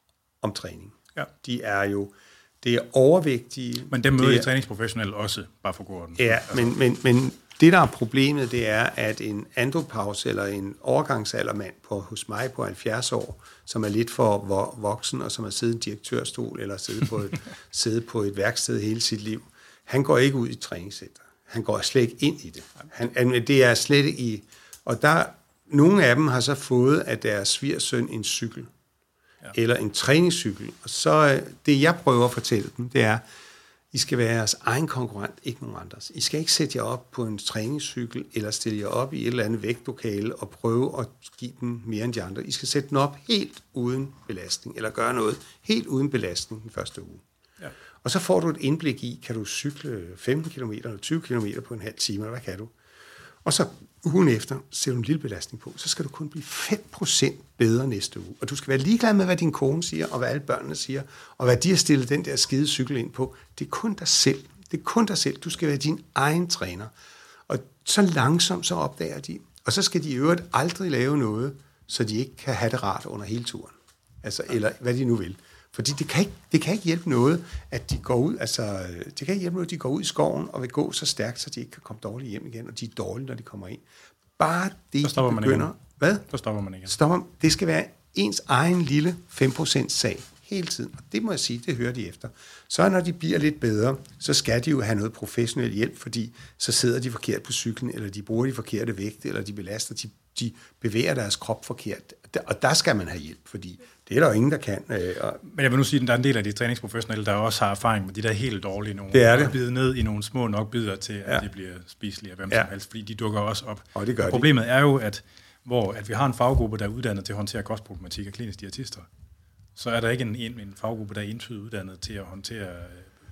om træning. Ja. De er jo, det er overvægtige. Men dem møder de de træningsprofessionelle også, bare for gården. Ja, altså. men, men, men det, der er problemet, det er, at en andropause eller en overgangsaldermand på, hos mig på halvfjerds år, som er lidt for voksen, og som har siddet i en direktørstol, eller siddet på, et, siddet på et værksted hele sit liv, han går ikke ud i træningscenter. Han går slet ikke ind i det. Han, det er slet ikke i... Og der, nogle af dem har så fået af deres svigersøn en cykel, ja. eller en træningscykel. Og så det, jeg prøver at fortælle dem, det er, I skal være jeres egen konkurrent, ikke nogen andres. I skal ikke sætte jer op på en træningscykel, eller stille jer op i et eller andet vægtlokale og prøve at give dem mere end de andre. I skal sætte den op helt uden belastning, eller gøre noget helt uden belastning den første uge. Ja. Og så får du et indblik i, kan du cykle femten kilometer eller tyve kilometer på en halv time, eller hvad kan du? Og så ugen efter sætter du en lille belastning på, så skal du kun blive fem procent bedre næste uge. Og du skal være ligeglad med, hvad din kone siger, og hvad alle børnene siger, og hvad de har stillet den der skide cykel ind på. Det er kun dig selv. Det er kun dig selv. Du skal være din egen træner. Og så langsomt så opdager de, og så skal de i øvrigt aldrig lave noget, så de ikke kan have det rart under hele turen. Altså, eller hvad de nu vil. Fordi det kan, ikke, det kan ikke hjælpe noget, at de går ud, altså, det kan ikke hjælpe noget, at de går ud i skoven og vil gå så stærkt, så de ikke kan komme dårligt hjem igen, og de er dårlige, når de kommer ind. Bare det, de begynder... Igen. Hvad? Så stopper man igen. Stopper, det skal være ens egen lille fem procent sag hele tiden, og det må jeg sige, det hører de efter. Så når de bliver lidt bedre, så skal de jo have noget professionel hjælp, fordi så sidder de forkert på cyklen, eller de bruger de forkerte vægte, eller de belaster, de, de bevæger deres krop forkert. Og der skal man have hjælp, fordi det er der jo ingen, der kan. Og men jeg vil nu sige, at der er en del af de træningsprofessionelle, der også har erfaring med de der helt dårlige nogle. Det er det. Og bide ned i nogle små nok bidder til, at ja. de bliver spiselige af hvem ja. som helst, fordi de dukker også op. Og det gør og problemet de. er jo, at hvor at vi har en faggruppe, der er uddannet til at håndtere kostproblematik af kliniske diætister, så er der ikke en, en, en faggruppe, der er entydigt uddannet til at håndtere øh,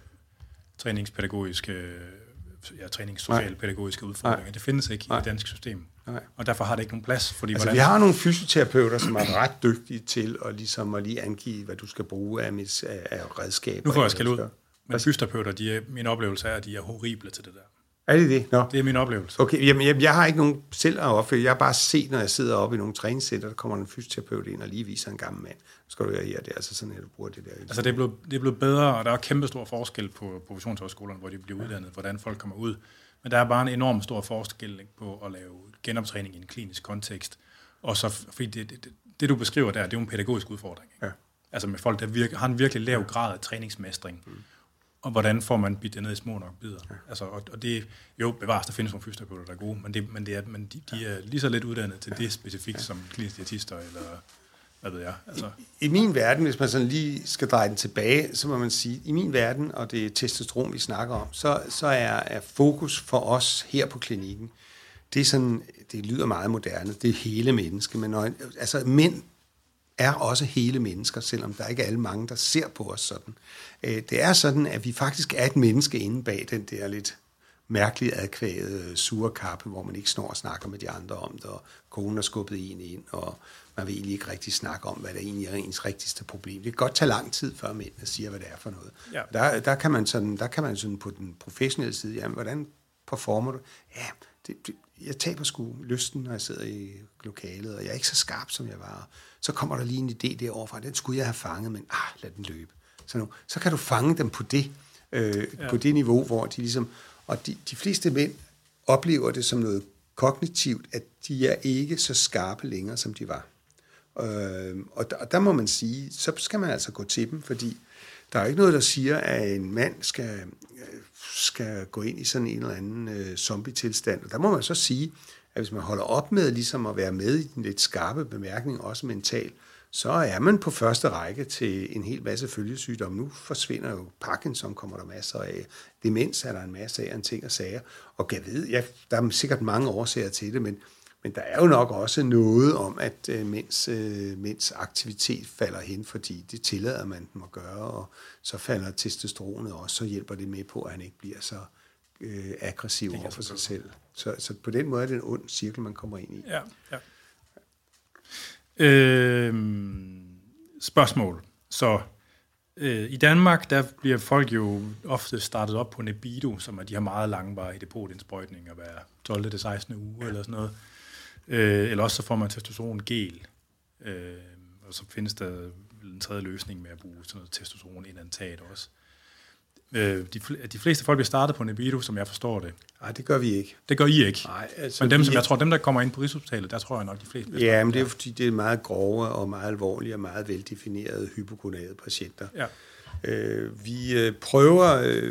træningspædagogiske, ja, træningssocialpædagogiske udfordringer. Nej. Det findes ikke Nej. i det danske system. Nej. Og derfor har det ikke nogen plads. Fordi, altså, vi har nogle fysioterapeuter, som er ret dygtige til at, ligesom, at lige angive, hvad du skal bruge af, mis, af, af redskaber. Nu får jeg skæld ud. Men fysioterapeuter, de er, min oplevelse er, at de er horrible til det der. Er det det? Nå. Det er min oplevelse. Okay, jamen, jeg, jeg har ikke nogen selv at opføre. Jeg har bare set, når jeg sidder oppe i nogle træningscenter, der kommer en fysioterapeut ind og lige viser en gammel mand. Så skal du høre her, det er altså sådan, at du bruger det der. Altså det er blevet, det er blevet bedre, og der er kæmpe stor forskel på professionshøjskolerne, hvor de bliver uddannet, hvordan folk kommer ud. Men der er bare en enorm stor forskel, ikke, på at lave genoptræning i en klinisk kontekst. Og så, fordi det, det, det du beskriver der, det er jo en pædagogisk udfordring. Ikke? Ja. Altså med folk, der virke, har en virkelig lav grad af træningsmestring. Mm. Og hvordan får man bidt det ned i små nok bidder. Ja. Altså, og, og det jo bevares, der findes nogle fysioterapeuter, der er gode, men, det, men, det er, men de, de er lige så lidt uddannet til ja. det specifikt ja. som kliniske diætister, eller hvad ved jeg. Altså. I, I min verden, hvis man sådan lige skal dreje den tilbage, så må man sige, i min verden, og det er testosteron, vi snakker om, så, så er, er fokus for os her på klinikken, det er sådan, det lyder meget moderne, det er hele menneske, men når, altså mænd er også hele mennesker, selvom der ikke er alle mange, der ser på os sådan. Det er sådan, at vi faktisk er et menneske inde bag den der lidt mærkelige, adkvægede, sure kappe, hvor man ikke snor og snakker med de andre om det, og konen har skubbet en ind, og man vil egentlig ikke rigtig snakke om, hvad der egentlig er ens rigtigste problem. Det kan godt tage lang tid, før mændene siger, hvad det er for noget. Ja. Der, der, kan man sådan, der kan man sådan på den professionelle side, jamen, hvordan performer du? Ja, det, det, jeg taber sgu lysten, når jeg sidder i lokalet, og jeg er ikke så skarp, som jeg var. Så kommer der lige en idé deroverfra, den skulle jeg have fanget, men ah, lad den løbe. Så, nu, så kan du fange dem på det, øh, ja. på det niveau, hvor de ligesom... Og de, de fleste mænd oplever det som noget kognitivt, at de er ikke så skarpe længere, som de var. Øh, og, der, og der må man sige, så skal man altså gå til dem, fordi der er ikke noget, der siger, at en mand skal, skal gå ind i sådan en eller anden øh, zombie-tilstand. Og der må man så sige, at hvis man holder op med ligesom at være med i den lidt skarpe bemærkning, også mentalt, så er man på første række til en hel masse følgesygdomme. Nu forsvinder jo Parkinson, kommer der masser af. Demens er der en masse af en ting og sager. Og jeg ved, ja, der er sikkert mange årsager til det, men, men der er jo nok også noget om, at øh, mens, øh, mens aktivitet falder hen, fordi det tillader man dem at gøre, og så falder testosteronet også, så hjælper det med på, at han ikke bliver så øh, aggressiv over for sig selv. Så, så på den måde er det en ond cirkel, man kommer ind i. Ja, ja. Øh, spørgsmål. Så øh, i Danmark, der bliver folk jo ofte startet op på Nebido, som er de her meget langvarige depotindsprøjtninger hver tolvte til sekstende uge eller sådan noget. Øh, eller også så får man testosteron-gel. Øh, og så findes der en tredje løsning med at bruge sådan noget testosteron-inantat også. Øh, de, de fleste folk bliver startet på Nebido, som jeg forstår det. Nej, det gør vi ikke. Det gør I ikke? Nej, altså, men dem, som jeg tror, dem, der kommer ind på Rigshospitalet, der tror jeg nok, de fleste bliver Ja, men det er fordi, det er meget grove og meget alvorlige og meget veldefinerede hypogonade patienter. Ja. Øh, vi øh, prøver øh,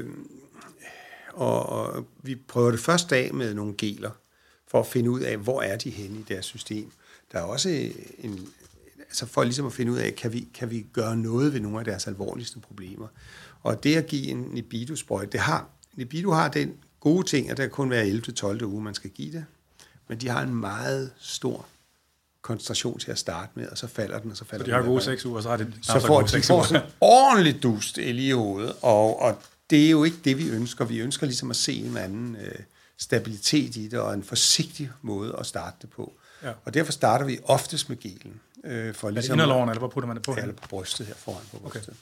og, og vi prøver det først af med nogle geler, for at finde ud af, hvor er de henne i deres system. Der er også en, altså for ligesom at finde ud af, kan vi, kan vi gøre noget ved nogle af deres alvorligste problemer. Og det at give en Nebido-sprøjte, det har, Nebido har den gode ting, at der kun hver ellevte til tolvte uge, man skal give det, men de har en meget stor koncentration til at starte med, og så falder den, og så falder så de har gode seks uger, så har det så får de får sådan en ordentlig dust i hovedet, og, og det er jo ikke det, vi ønsker. Vi ønsker ligesom at se en anden øh, stabilitet i det, og en forsigtig måde at starte det på. Ja. Og derfor starter vi oftest med gelen. Øh, for ligesom, er det inderlåren, eller hvor putter man det på? Eller på brystet her foran på brystet. Okay.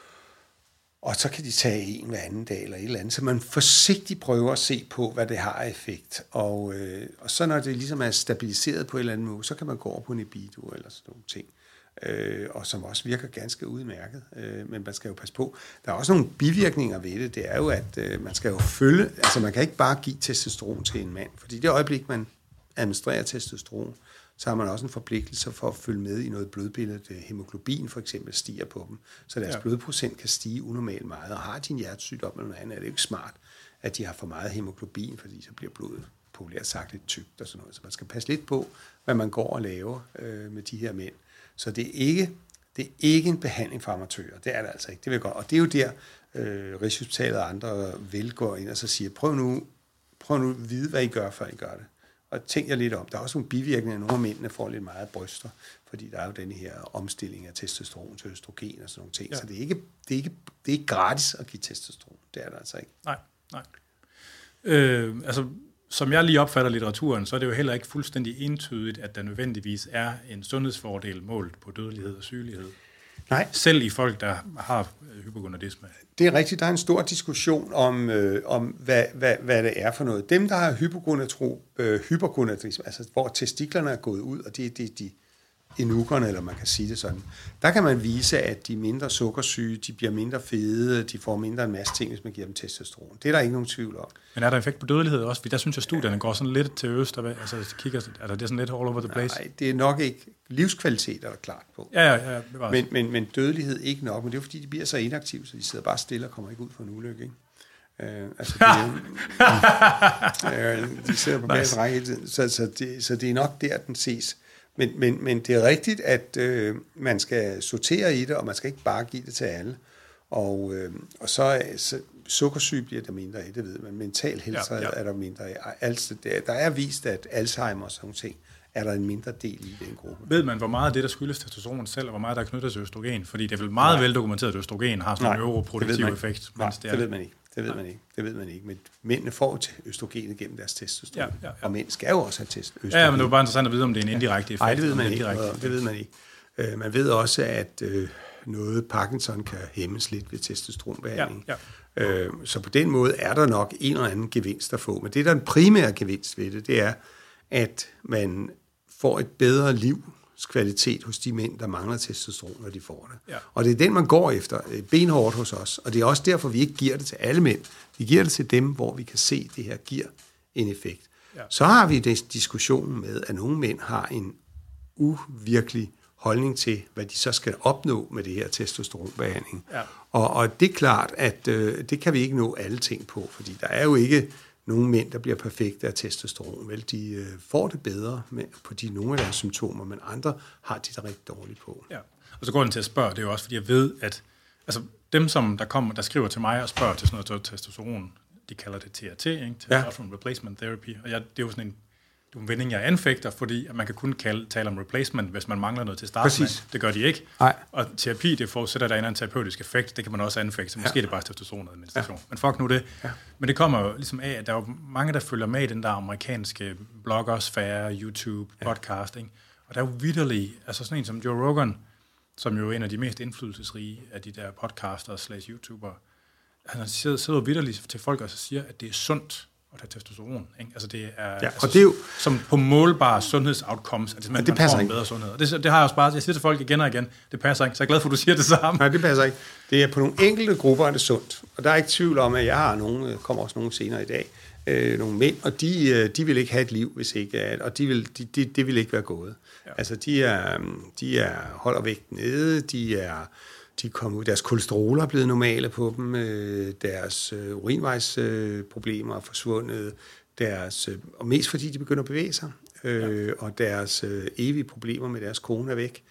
Og så kan de tage en hver anden dag eller et eller andet, så man forsigtigt prøver at se på, hvad det har af effekt. Og, øh, og så når det ligesom er stabiliseret på en eller anden måde, så kan man gå over på Nebido eller sådan nogle ting. Øh, og som også virker ganske udmærket. Øh, men man skal jo passe på. Der er også nogle bivirkninger ved det. Det er jo, at øh, man skal jo følge, altså man kan ikke bare give testosteron til en mand, fordi det øjeblik, man administrerer testosteron, så har man også en forpligtelse for at følge med i noget blodbillede. Hemoglobin for eksempel stiger på dem, så deres ja. blodprocent kan stige unormalt meget. Og har de en hjertesygdom eller noget andet, er det ikke smart, at de har for meget hemoglobin, fordi så bliver blodet populært sagt lidt tykt og sådan noget. Så man skal passe lidt på, hvad man går og laver øh, med de her mænd. Så det er ikke, det er ikke en behandling for amatører. Det er det altså ikke. Det vil godt. Og det er jo der, øh, Rigshospitalet og andre vil gå ind og så siger, prøv nu, prøv nu at vide, hvad I gør, før I gør det. Og tænk jer lidt om. Der er også nogle bivirkninger, nogle af mændene får lidt meget bryster, fordi der er jo denne her omstilling af testosteron til østrogen og sådan nogle ting. Ja. Så det er, ikke, det, er ikke, det er ikke gratis at give testosteron. Det er det altså ikke. Nej, nej. Øh, altså, som jeg lige opfatter litteraturen, så er det jo heller ikke fuldstændig entydigt, at der nødvendigvis er en sundhedsfordel målt på dødelighed og sygelighed. Nej. Selv i folk, der har hypogonadisme. Det er rigtigt. Der er en stor diskussion om, øh, om hvad, hvad, hvad det er for noget. Dem, der har hypogonadro, øh, hypergonadisme, altså hvor testiklerne er gået ud, og det er de, de enukkerne, eller man kan sige det sådan, der kan man vise, at de er mindre sukkersyge, de bliver mindre fede, de får mindre en masse ting, hvis man giver dem testosteron. Det er der ikke nogen tvivl om. Men er der effekt på dødelighed også? For der synes jeg, studierne går sådan lidt til øst, altså kigger, altså det er sådan lidt all over the place. Nej, det er nok ikke livskvalitet, er der klart på. Ja, ja, ja. Det var men, men, men dødelighed ikke nok, men det er fordi, de bliver så inaktive, så de sidder bare stille og kommer ikke ud for en ulykke, ikke? Øh, altså, det er, øh, de sidder på bagens række hele tiden, så, så, det, så det er nok der, den ses. Men, men, men det er rigtigt, at øh, man skal sortere i det, og man skal ikke bare give det til alle. Og, øh, og så, så sukkersyge bliver der mindre af, det ved man. Mental helbred ja, ja. er der mindre af. Altså, der, der er vist, at Alzheimer og sådan nogle ting, er der en mindre del i den gruppe. Ved man, hvor meget af det, der skyldes testosteron selv, og hvor meget der er knyttet til østrogen? Fordi det er vel meget Nej. veldokumenteret, at østrogen har sådan en neuroproduktiv effekt. Nej, det, det ved man ikke. Det ved man ikke. Det ved man ikke. Men mændene får til østrogenet gennem deres testosteron. Ja, ja, ja. Og mænd skal jo også have testosteron. Ja, men det er bare interessant at vide, om det er en indirekte effekt. Nej, det ved man ikke. Det ved man ikke. Uh, man ved også, at uh, noget Parkinson kan hæmmes lidt ved testosteronbehandling. Ja, ja. Uh, så på den måde er der nok en eller anden gevinst at få. Men det, der er den primære gevinst ved det, det er, at man får et bedre liv, kvalitet hos de mænd, der mangler testosteron, når de får det. Ja. Og det er den, man går efter benhårdt hos os. Og det er også derfor, vi ikke giver det til alle mænd. Vi giver det til dem, hvor vi kan se, at det her giver en effekt. Ja. Så har vi diskussionen med, at nogle mænd har en uvirkelig holdning til, hvad de så skal opnå med det her testosteronbehandling. Ja. Og, og det er klart, at øh, det kan vi ikke nå alle ting på, fordi der er jo ikke nogle mænd, der bliver perfekte af testosteron. Vel, de øh, får det bedre med, på de, nogle af deres symptomer, men andre har de det rigtig dårligt på. Ja. Og så går den til at spørge, det er jo også, fordi jeg ved, at altså, dem, som der kommer, der skriver til mig og spørger til sådan noget testosteron, de kalder det T R T, ikke? Testosterone ja. Replacement Therapy, og jeg, det er jo sådan en det er en vending, jeg anfægter, fordi at man kan kun kalde, tale om replacement, hvis man mangler noget til starten. Præcis. Det gør de ikke. Nej. Og terapi, det forudsætter, at der er en terapeutisk effekt. Det kan man også anfægte, så måske ja. er det bare testosteronadministration. Ja. Men fuck nu det. Ja. Men det kommer jo ligesom af, at der er jo mange, der følger med i den der amerikanske bloggersfære, YouTube, ja. podcasting. Og der er jo vitterlig, altså sådan en som Joe Rogan, som jo er en af de mest indflydelsesrige af de der podcasters slash YouTubere, han sidder, sidder vitterligt til folk og så siger, at det er sundt at tage testosteron. Ikke? Altså det er, ja, altså, og det er jo som på målbare sundhedsoutcomes, at det, man, det passer man får en bedre sundhed. Og det, det har jeg også bare, jeg siger til folk igen og igen, det passer ikke, så jeg er glad for, at du siger det samme. Nej, det passer ikke. Det er på nogle enkelte grupper er det sundt, og der er ikke tvivl om, at jeg har nogle, kommer også nogle senere i dag, øh, nogle mænd, og de, de vil ikke have et liv, hvis ikke, og de vil, de, de, det vil ikke være gået. Ja. Altså de er, de er holder vægten nede, de er De kom ud, deres kolesterol er blevet normale på dem, deres urinvejsproblemer er forsvundet, deres, og mest fordi de begynder at bevæge sig, ja. og deres evige problemer med deres kone er væk,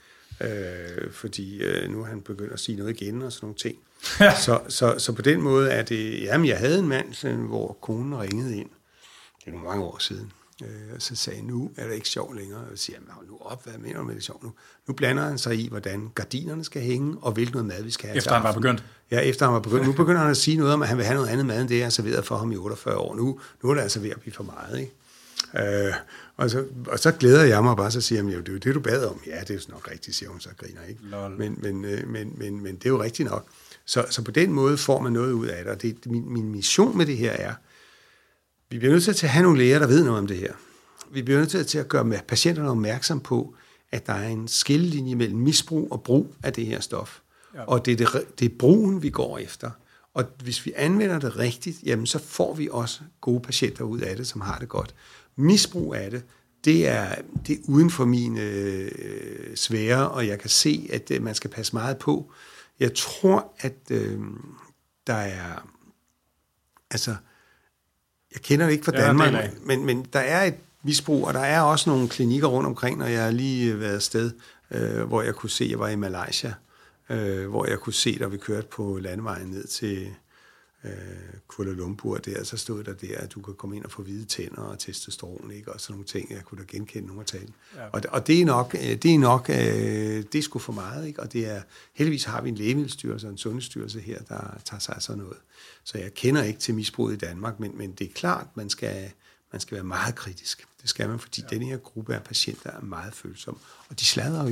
fordi nu er han begyndt at sige noget igen og sådan nogle ting. Ja. Så, så, så på den måde er det, jamen jeg havde en mand, hvor konen ringede ind, det er nogle mange år siden, og så sagde nu er det ikke sjovt længere. Og jeg siger, hold nu op, hvad mener du med det sjovt nu? Nu blander han sig i, hvordan gardinerne skal hænge, og hvilken noget mad vi skal have. Efter han var begyndt? Ja, efter han var begyndt. Nu begynder han at sige noget om, at han vil have noget andet mad, end det, jeg har serveret for ham i otteogfyrre år. Nu, nu er det altså ved at blive for meget, ikke? Øh, og, så, og så glæder jeg mig bare, så siger jeg, det er jo det, du bad om. Ja, det er jo nok rigtigt, siger hun, så griner, ikke? Men, men, men, men, men det er jo rigtigt nok. Så, så på den måde får man noget ud af det, og det, min, min mission med det her er, vi bliver nødt til at have nogle læger, der ved noget om det her. Vi bliver nødt til at gøre patienterne opmærksom på, at der er en skillelinje mellem misbrug og brug af det her stof. Ja. Og det er, det, det er brugen, vi går efter. Og hvis vi anvender det rigtigt, jamen så får vi også gode patienter ud af det, som har det godt. Misbrug af det, det er, det er uden for min øh, sfære, og jeg kan se, at øh, man skal passe meget på. Jeg tror, at øh, der er... Altså, jeg kender det ikke fra Danmark, ja, men, men der er et misbrug, og der er også nogle klinikker rundt omkring, når jeg har lige været afsted, øh, hvor jeg kunne se, jeg var i Malaysia, øh, hvor jeg kunne se, da vi kørte på landevejen ned til øh, Kuala Lumpur, der, så stod der der, at du kan komme ind og få hvide tænder og testosteron, ikke? Og sådan nogle ting, jeg kunne da genkende nogle af talen. Ja. Og, og det er nok, det er nok, øh, det er sgu for meget, ikke? Og det er, heldigvis har vi en lægemiddelstyrelse og en sundhedsstyrelse her, der tager sig af sådan noget. Så jeg kender ikke til misbruget i Danmark, men, men det er klart, man skal, man skal være meget kritisk. Det skal man, fordi ja. denne her gruppe af patienter er meget følsomme. Og de slader jo ikke.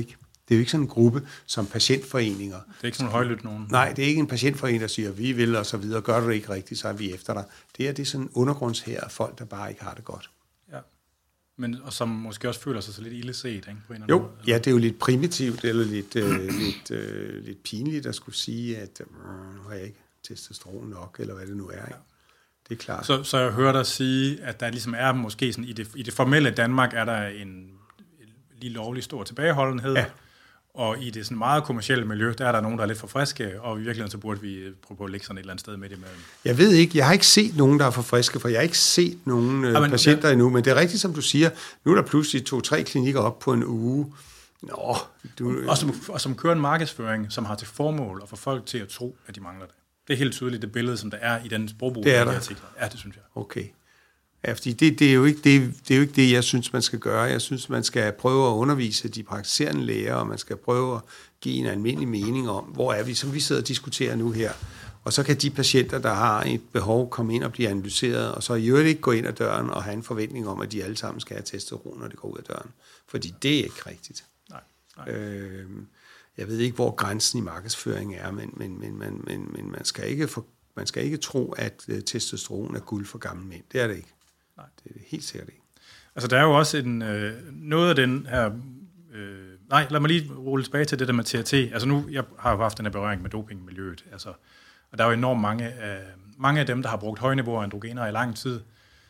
Det er jo ikke sådan en gruppe som patientforeninger. Det er ikke sådan en højlydt nogen. Nej, det er ikke en patientforening, der siger, vi vil og så videre, gør du det ikke rigtigt, så er vi efter dig. Det er, det er sådan en undergrundshær af folk, der bare ikke har det godt. Ja, men og som måske også føler sig så lidt illeset, ikke? På en eller jo, måde. Ja, det er jo lidt primitivt, eller lidt, øh, lidt, øh, lidt pinligt at skulle sige, at øh, nu har jeg ikke testosteron nok, eller hvad det nu er. Ikke? Ja. Det er klart. Så, så jeg hører dig sige, at der ligesom er måske sådan, i det, i det formelle Danmark, er der en lige lovlig stor tilbageholdenhed, ja. Og i det sådan meget kommercielle miljø, der er der nogen, der er lidt for friske, og i virkeligheden så burde vi prøve at lægge sådan et eller andet sted midt imellem. Jeg ved ikke, jeg har ikke set nogen, der er for friske, for jeg har ikke set nogen øh, ja, men, patienter ja. endnu, men det er rigtigt, som du siger, nu er der pludselig to-tre klinikker op på en uge. Nå, du... og, som, og som kører en markedsføring, som har til formål at få folk til at tro, at de mangler det. Det er helt tydeligt det billede, som der er i den sprogbrug, der de artikler. Ja, det synes jeg. Okay. Ja, fordi det, det, er jo ikke det, det er jo ikke det, jeg synes, man skal gøre. Jeg synes, man skal prøve at undervise de praktiserende læger, og man skal prøve at give en almindelig mening om, hvor er vi, som vi sidder og diskuterer nu her. Og så kan de patienter, der har et behov, komme ind og blive analyseret, og så i øvrigt ikke gå ind ad døren og have en forventning om, at de alle sammen skal have testosteron, når de går ud af døren. Fordi det er ikke rigtigt. Nej. Nej. Øh, jeg ved ikke, hvor grænsen i markedsføring er, men, men, men, men, men, men man, skal ikke for, man skal ikke tro, at uh, testosteron er guld for gamle mænd. Det er det ikke. Nej. Det er det helt sikkert ikke. Altså, der er jo også en, øh, noget af den her... Øh, nej, lad mig lige rulle tilbage til det der med T H T. Altså nu, jeg har jo haft den her berøring med dopingmiljøet. Altså, og der er jo enormt mange af, mange af dem, der har brugt højniveauer af androgener i lang tid,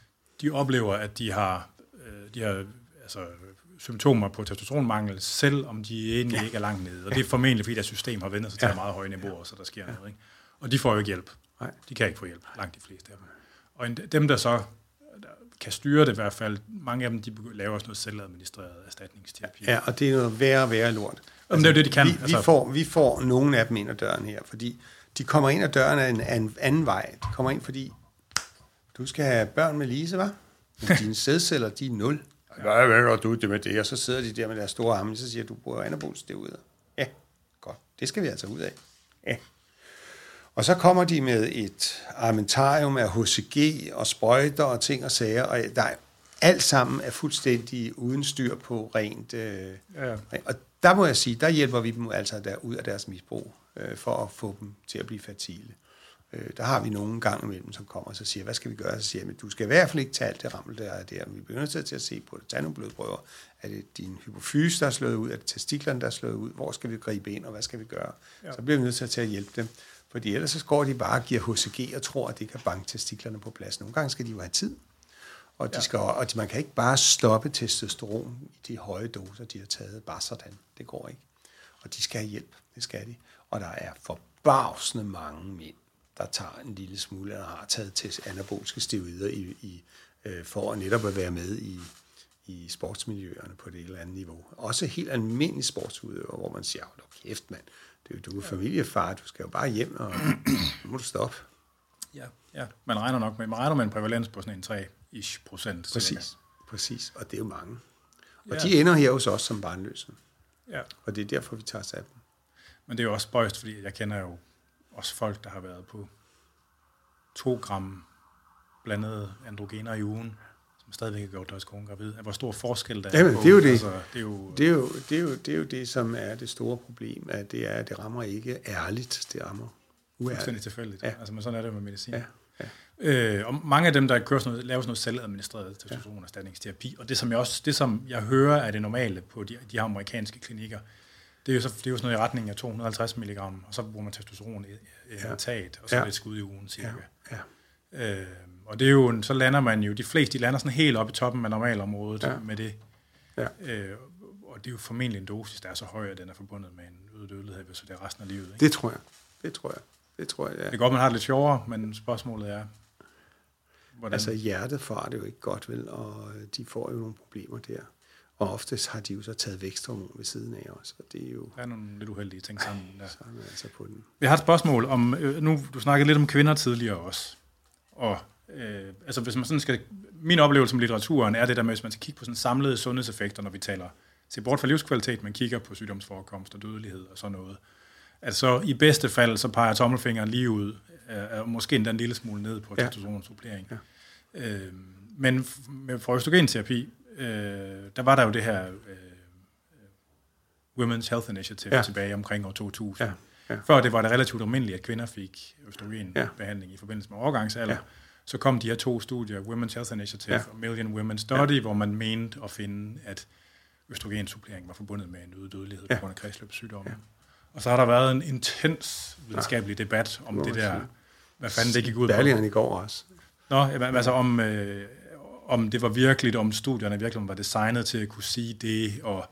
de oplever, at de har, øh, de har altså, symptomer på testosteronmangel, selv om de egentlig ja. ikke er langt nede. Og det er formentlig, fordi deres system har vendt sig til ja. meget høje niveauer, ja. så der sker ja. noget. Ikke? Og de får jo ikke hjælp. Nej. De kan ikke få hjælp, langt de fleste af dem. Og dem, der så kan styre det i hvert fald, mange af dem, de laver også noget selvadministreret erstatningsterapi. Ja, og det er noget værre og værre lort. Altså, det er jo det, de kan. Vi, altså. vi, får, vi får nogle af dem ind ad døren her, fordi de kommer ind ad døren af en, af en anden vej. De kommer ind, fordi du skal have børn med Lise, hva'? Dine sædceller, de er nul. Ja. Hvad gør du det med det? Og så sidder de der med deres store arme, så siger du, bruger anabols derude. Ja, godt. Det skal vi altså ud af. Ja. Og så kommer de med et armentarium af H C G og sprøjter og ting og sager, og der er, alt sammen er fuldstændig uden styr på rent. Øh, ja. Og der må jeg sige, der hjælper vi dem altså der ud af deres misbrug, øh, for at få dem til at blive fertile. Øh, der har vi nogle gange imellem, som kommer og så siger, hvad skal vi gøre? Så siger jeg, du skal i hvert fald ikke tage alt det rammel, der er der. Vi begynder til at se på det. Tag nogle blodprøver. Er det din hypofyse, der er slået ud? Er det testiklerne, der er slået ud? Hvor skal vi gribe ind, og hvad skal vi gøre? Ja. Så bliver vi nødt til at, til at hjælpe dem. Fordi ellers så går de bare og giver H C G og tror, at det kan banke testiklerne på plads. Nogle gange skal de jo have tid. Og, de skal, og de, man kan ikke bare stoppe testosteron i de høje doser, de har taget bare sådan. Det går ikke. Og de skal have hjælp. Det skal de. Og der er forbavsende mange mænd, der tager en lille smule, eller har taget til anabolske steroider i, i, øh, for at netop at være med i, i sportsmiljøerne på det eller andet niveau. Også helt almindelige sportsudøvere, hvor man siger, hold kæft mand, du er familiefar, du skal jo bare hjem, og nu må du stoppe. Ja, ja, man regner nok med, man regner med en prævalens på sådan en tre-ish procent. Præcis, præcis, og det er jo mange. Og ja. de ender her hos os som barnløse. Ja. Og det er derfor, vi tager os af dem. Men det er jo også spøjst, fordi jeg kender jo også folk, der har været på to gram blandede androgener i ugen, som stadigvæk har gjort deres kone gravid. Hvor stor forskel der er. Jamen, på. Det er jo det. Altså, det, er jo, det, er jo, det, er jo, det er jo det, som er det store problem, at det er, at det rammer ikke ærligt, det rammer uærligt. Fuldstændig tilfældigt. Ja. Altså, men sådan er det med medicin. Ja. Ja. Øh, og mange af dem, der kører sådan noget, laver sådan noget selvadministreret testosteronerstatningsterapi, og det som jeg også, det som jeg hører er det normale på de, de her amerikanske klinikker, det er jo så, det er jo sådan noget i retning af to hundrede og halvtreds milligram, og så bruger man testosteron i ja. taget, og så ja. et skud i ugen cirka. Ja. Ja. Øh, og det er jo, så lander man jo, de fleste, de lander sådan helt oppe i toppen af normalområdet ja. med det. Ja. Øh, og det er jo formentlig en dosis, der er så høj, at den er forbundet med en øget dødelighed, så det er resten af livet. Ikke? Det tror jeg. Det tror jeg. Det tror jeg, ja. Det er godt, man har det lidt sjovere, men spørgsmålet er, hvordan? Altså hjertet får det jo ikke godt, vel, og de får jo nogle problemer der. Og oftest har de jo så taget væksthormon ved siden af os, og det er jo... Der er nogle lidt uheldige ting sammen der. Så er man altså på den. Jeg har et spørgsmål om, øh, nu du snakkede lidt om kvinder tidligere også, og øh, altså hvis man sådan skal... Min oplevelse med litteraturen er det der med, hvis man skal kigge på sådan samlede sundhedseffekter, når vi taler, se bort fra livskvalitet, man kigger på sygdomsforekomst og dødelighed og sådan noget. Altså i bedste fald, så peger tommelfingeren lige ud, og måske endda en lille smule ned på testosteronsupplerering. Ja. Øh, men med for østrogenterapi, øh, der var der jo det her øh, Women's Health Initiative ja. tilbage omkring år to tusind. Ja. Ja. Før det var det relativt almindeligt, at kvinder fik østrogenbehandling ja. i forbindelse med overgangsalder. Ja. Så kom de her to studier, Women's Health Initiative ja. og Million Women Study, ja. hvor man mente at finde, at østrogensupplering var forbundet med en øget dødelighed ja. på grund af kredsløbssygdomme. Ja. Og så har der været en intens videnskabelig ja. debat om det der, hvad fanden det gik ud på. Berlingeren i går også. Nå, altså om, øh, om det var virkeligt, om studierne virkelig var designet til at kunne sige det, og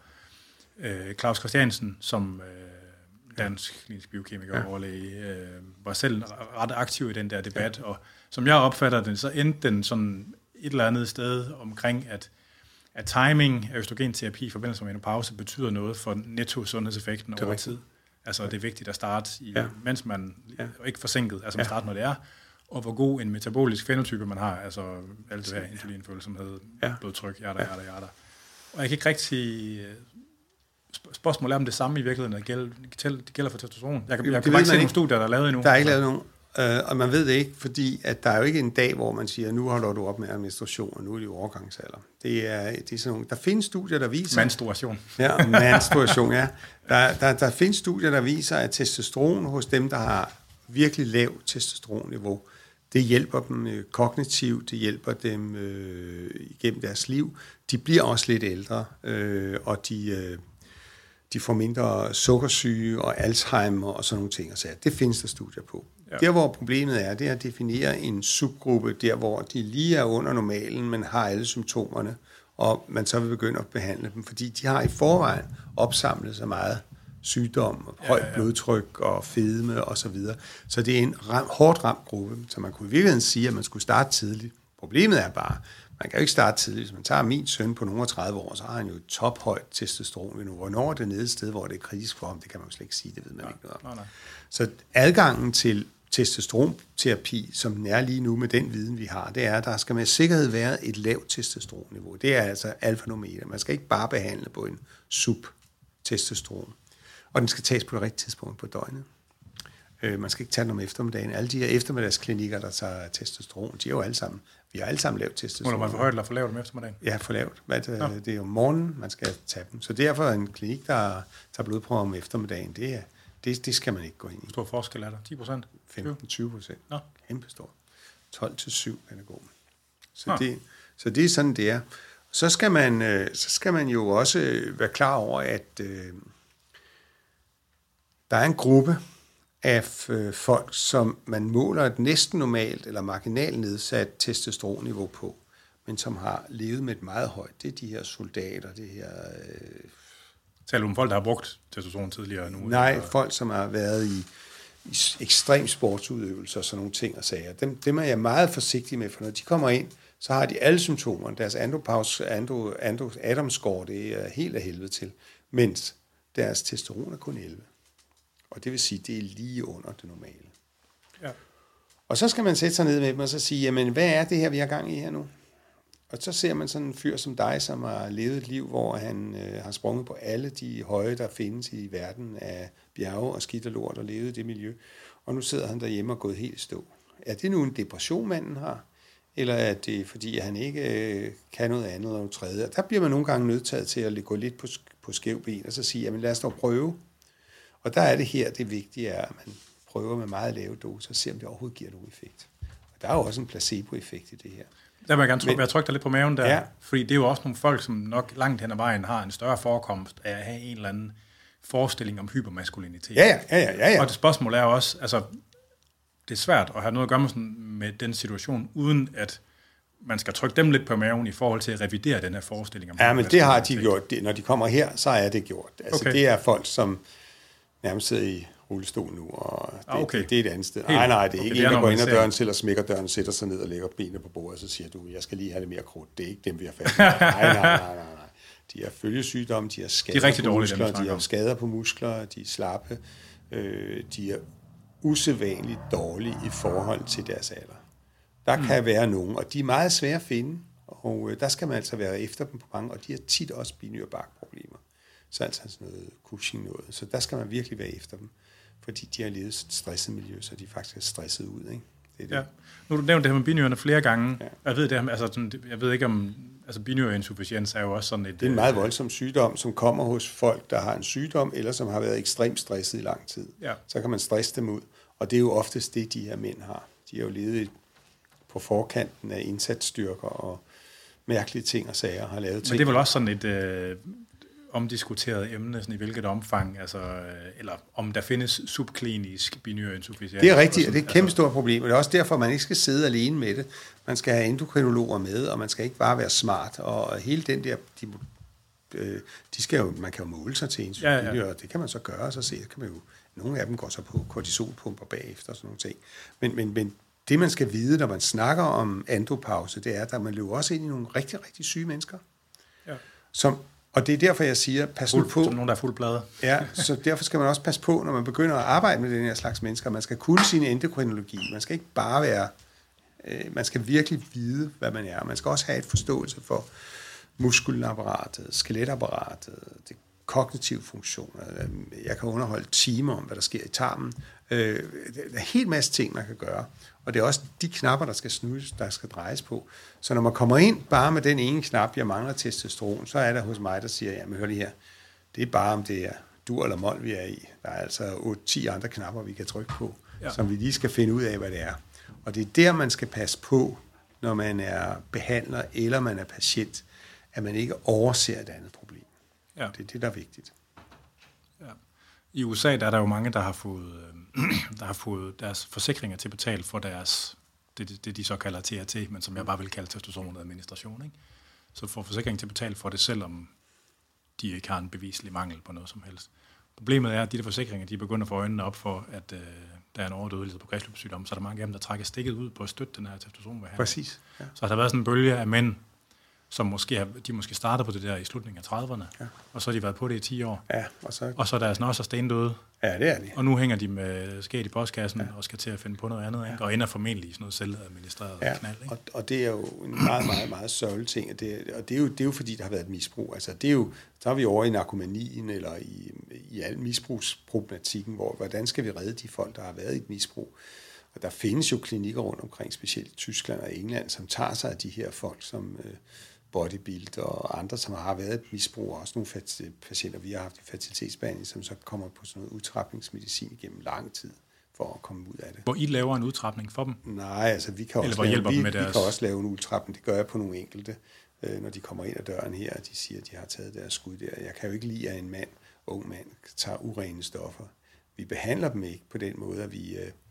øh, Claus Christiansen, som øh, dansk klinisk biokemiker og ja. overlæge, øh, var selv ret aktiv i den der debat, ja. og som jeg opfatter den, så endte den sådan et eller andet sted omkring, at, at timing af østrogenterapi i forbindelse med menopause betyder noget for netto sundhedseffekten over tid. Altså det er vigtigt at starte, i, ja. mens man ja. ikke forsinket, altså man starter, når det er, og hvor god en metabolisk fenotype man har, altså alt det her insulinfølsomhed, ja. blodtryk, hjerter, hjerter, hjerter. Og jeg kan ikke rigtig... Spørgsmålet er om det samme i virkeligheden, det gælder, det gælder for testosteron. Jeg kan, jeg kan bare ikke se nogle studier, der er lavet endnu. Der er ikke lavet nogen, øh, og man ved det ikke, fordi at der er jo ikke en dag, hvor man siger, nu holder du op med menstruation, og nu er det overgangsalder. Det er, det er sådan nogle, der findes studier, der viser... Menstruation. Ja, menstruation, ja. Der, der, der findes studier, der viser, at testosteron hos dem, der har virkelig lavt testosteronniveau, det hjælper dem øh, kognitivt, det hjælper dem øh, igennem deres liv. De bliver også lidt ældre, øh, og de... Øh, De får mindre sukkersyge og Alzheimer og sådan nogle ting. Så det findes der studier på. Ja. Der, hvor problemet er, det er at definere en subgruppe, der hvor de lige er under normalen, men har alle symptomerne, og man så vil begynde at behandle dem, fordi de har i forvejen opsamlet så meget sygdom, og højt ja, ja, ja. blodtryk og fedme og så videre. Så det er en ram, hårdt ramt gruppe, så man kunne i virkeligheden sige, at man skulle starte tidligt. Problemet er bare, man kan jo ikke starte tidligt. Hvis man tager min søn på nogle tredive år, så har han jo et tophøjt testosteron. Hvornår er det nede et sted, hvor det er kritisk for ham, det kan man jo slet ikke sige, det ved man nej, ikke noget om. Nej, nej. Så adgangen til testosteronterapi, som den er lige nu med den viden, vi har, det er, at der skal med sikkerhed være et lavt testosteronniveau. Det er altså alfa og omega. Man skal ikke bare behandle på en subtestosteron. Og den skal tages på det rigtige tidspunkt på døgnet. Man skal ikke tage den om eftermiddagen. Alle de her eftermiddagsklinikker, der tager testosteron, de er jo alle sammen, vi har alle sammen lavt testosteron. Må man for højt eller for lavt om eftermiddagen? Ja, for lavt. Det, det er om morgenen, man skal tage dem. Så derfor er en klinik, der tager blodprøver om eftermiddagen, det, er, det, det skal man ikke gå ind i. Hvor stor forskel er der? ti procent? femten til tyve procent. Kæmpe stor. tolv til syv er det god. Så det, så det er sådan, det er. Så skal man, så skal man jo også være klar over, at øh, der er en gruppe af øh, folk, som man måler et næsten normalt eller marginalt nedsat testosteronniveau på, men som har levet med et meget højt. Det er de her soldater, det her... Øh, Taler du om folk, der har brugt testosteron tidligere nu? Nej, eller? Folk, som har været i, i ekstrem sportsudøvelse og sådan nogle ting og sager. Dem, dem er jeg meget forsigtig med, for når de kommer ind, så har de alle symptomer. Deres andropause, andro, andro, Adams-score, det er helt af helvede til, mens deres testosteron er kun elleve. Og det vil sige, det er lige under det normale. Ja. Og så skal man sætte sig ned med dem og så sige, jamen hvad er det her, vi har gang i her nu? Og så ser man sådan en fyr som dig, som har levet et liv, hvor han øh, har sprunget på alle de høje, der findes i verden af bjerge og skidt og lort og levet i det miljø. Og nu sidder han derhjemme og gået helt i stå. Er det nu en depression, manden har? Eller er det, fordi han ikke øh, kan noget andet eller noget tredje? Og der bliver man nogle gange nødtaget til at gå lidt på, på skæv ben og så sige, jamen lad os dog prøve. Og der er det her, det vigtige er, at man prøver med meget lave doser og ser, om det overhovedet giver nogen effekt. Og der er jo også en placeboeffekt i det her. Der vil jeg gerne trykke, jeg trykker dig lidt på maven der, ja. Fordi det er jo også nogle folk, som nok langt hen ad vejen har en større forekomst af at have en eller anden forestilling om hypermaskulinitet. Ja, ja, ja, ja, ja. Og det spørgsmål er også, altså, det er svært at have noget at gøre med, sådan, med den situation, uden at man skal trykke dem lidt på maven i forhold til at revidere den her forestilling om ja, men det har de gjort. Når de kommer her, så er det gjort. Altså, okay. Det er folk, som nærmest sidder i rullestol nu, og det, ah, okay. det, det er et andet sted. Helt. Nej, nej, det er okay, ikke det er en, der går ind ad døren til og smækker døren, sætter sig ned og lægger benene på bordet, og så siger du, jeg skal lige have lidt mere krudt. Det er ikke dem, vi har fat i. nej, nej, nej, nej, nej. De har følgesygdomme, de har skader de på muskler, dem, de har skader på muskler, de er slappe, øh, de er usædvanligt dårlige i forhold til deres alder. Der mm. kan være nogen, og de er meget svære at finde, og øh, der skal man altså være efter dem på mange, og de har tit også binyrbarkproblemer. Så altså sådan noget Cushing noget. Så der skal man virkelig være efter dem, fordi de har levet et stresset miljø, så de faktisk er stresset ud, ikke? Det er det. Ja. Nu har du nævnt det her med binyrerne flere gange. Ja. Jeg ved det, altså sådan, jeg ved ikke om, Altså binyreinsuficiens er jo også sådan et... Det er en meget voldsom sygdom, som kommer hos folk, der har en sygdom, eller som har været ekstremt stresset i lang tid. Ja. Så kan man stresse dem ud. Og det er jo oftest det, de her mænd har. De har jo levet på forkanten af indsatsstyrker og mærkelige ting og sager, har lavet ting. Men det er vel også sådan et øh, omdiskuteret emne, sådan i hvilket omfang, altså, øh, eller om der findes subklinisk binyreinsuficiens. Det er rigtigt, og det er et kæmpe stort problem, og det er også derfor, man ikke skal sidde alene med det. Man skal have endokrinologer med, og man skal ikke bare være smart, og hele den der... De, øh, de skal jo, man kan jo måle sig til en ja, ja. og det kan man så gøre, og så se, kan man jo, nogle af dem går så på kortisolpumper bagefter, og sådan nogle ting. Men, men, men det, man skal vide, når man snakker om andropause, det er, at man løber også ind i nogle rigtig, rigtig syge mennesker. Ja. Som, og det er derfor, jeg siger, pas fuld, nu på. Som nogen, der er fuld blade. Ja, så derfor skal man også passe på, når man begynder at arbejde med den her slags mennesker. Man skal kunne sin endokrinologi. Man skal ikke bare være... Øh, man skal virkelig vide, hvad man er. Man skal også have et forståelse for muskelapparatet, skeletapparatet, det kognitive funktioner. Jeg kan underholde timer om, hvad der sker i tarmen. Øh, der er en hel masse ting, man kan gøre. Og det er også de knapper, der skal snudes, der skal drejes på. Så når man kommer ind bare med den ene knap, jeg mangler testosteron, så er der hos mig, der siger, jamen hør lige her, det er bare, om det er dur eller mol, vi er i. Der er altså otte ti andre knapper, vi kan trykke på, ja. Som vi lige skal finde ud af, hvad det er. Og det er der, man skal passe på, når man er behandler eller man er patient, at man ikke overser et andet problem. Ja. Det er det, der er vigtigt. Ja. I U S A der er der jo mange, der har fået, der har fået deres forsikringer til at betale for deres, det, det de så kalder T R T, men som jeg bare vil kalde testosteronadministration. Ikke? Så får forsikringen til at betale for det, selvom de ikke har en beviselig mangel på noget som helst. Problemet er, at de der forsikringer, de begynder at få øjnene op for, at øh, der er en overdødelighed på kredsløbssygdom, så er der mange af dem, der trækker stikket ud på at støtte den her testosteronbehandling. Præcis. Ja. Så har der været sådan en bølge af mænd, som måske har, de måske starter på det der i slutningen af trediverne, ja. Og så har de været på det i ti år. Ja, og, så... og så er deres også stendøde. Ja, det er de. Og nu hænger de med skæt i postkassen, ja. Og skal til at finde på noget andet, ja. Ikke? Og ender formentlig i sådan noget selvadministreret ja. knald. Ikke? Og, og det er jo en meget, meget, meget sørgelig ting, og, det, og det, er jo, det er jo fordi, der har været et misbrug. Altså, det er jo, så er vi over i narkomanien, eller i, i al misbrugsproblematikken, hvor hvordan skal vi redde de folk, der har været i et misbrug? Og der findes jo klinikker rundt omkring, specielt i Tyskland og England, som tager sig af de her folk, som... Øh, bodybuild og andre, som har været et misbrug, og også nogle patienter, vi har haft i fertilitetsbehandling, som så kommer på sådan noget udtrapningsmedicin igennem lang tid for at komme ud af det. Hvor I laver en udtrapning for dem? Nej, altså vi kan, også lave, vi, vi deres... kan også lave en udtrapning. Det gør jeg på nogle enkelte, øh, når de kommer ind ad døren her, og de siger, at de har taget deres skud der. Jeg kan jo ikke lide, at en mand, ung mand, tager urene stoffer. Vi behandler dem ikke på den måde, at vi... Øh,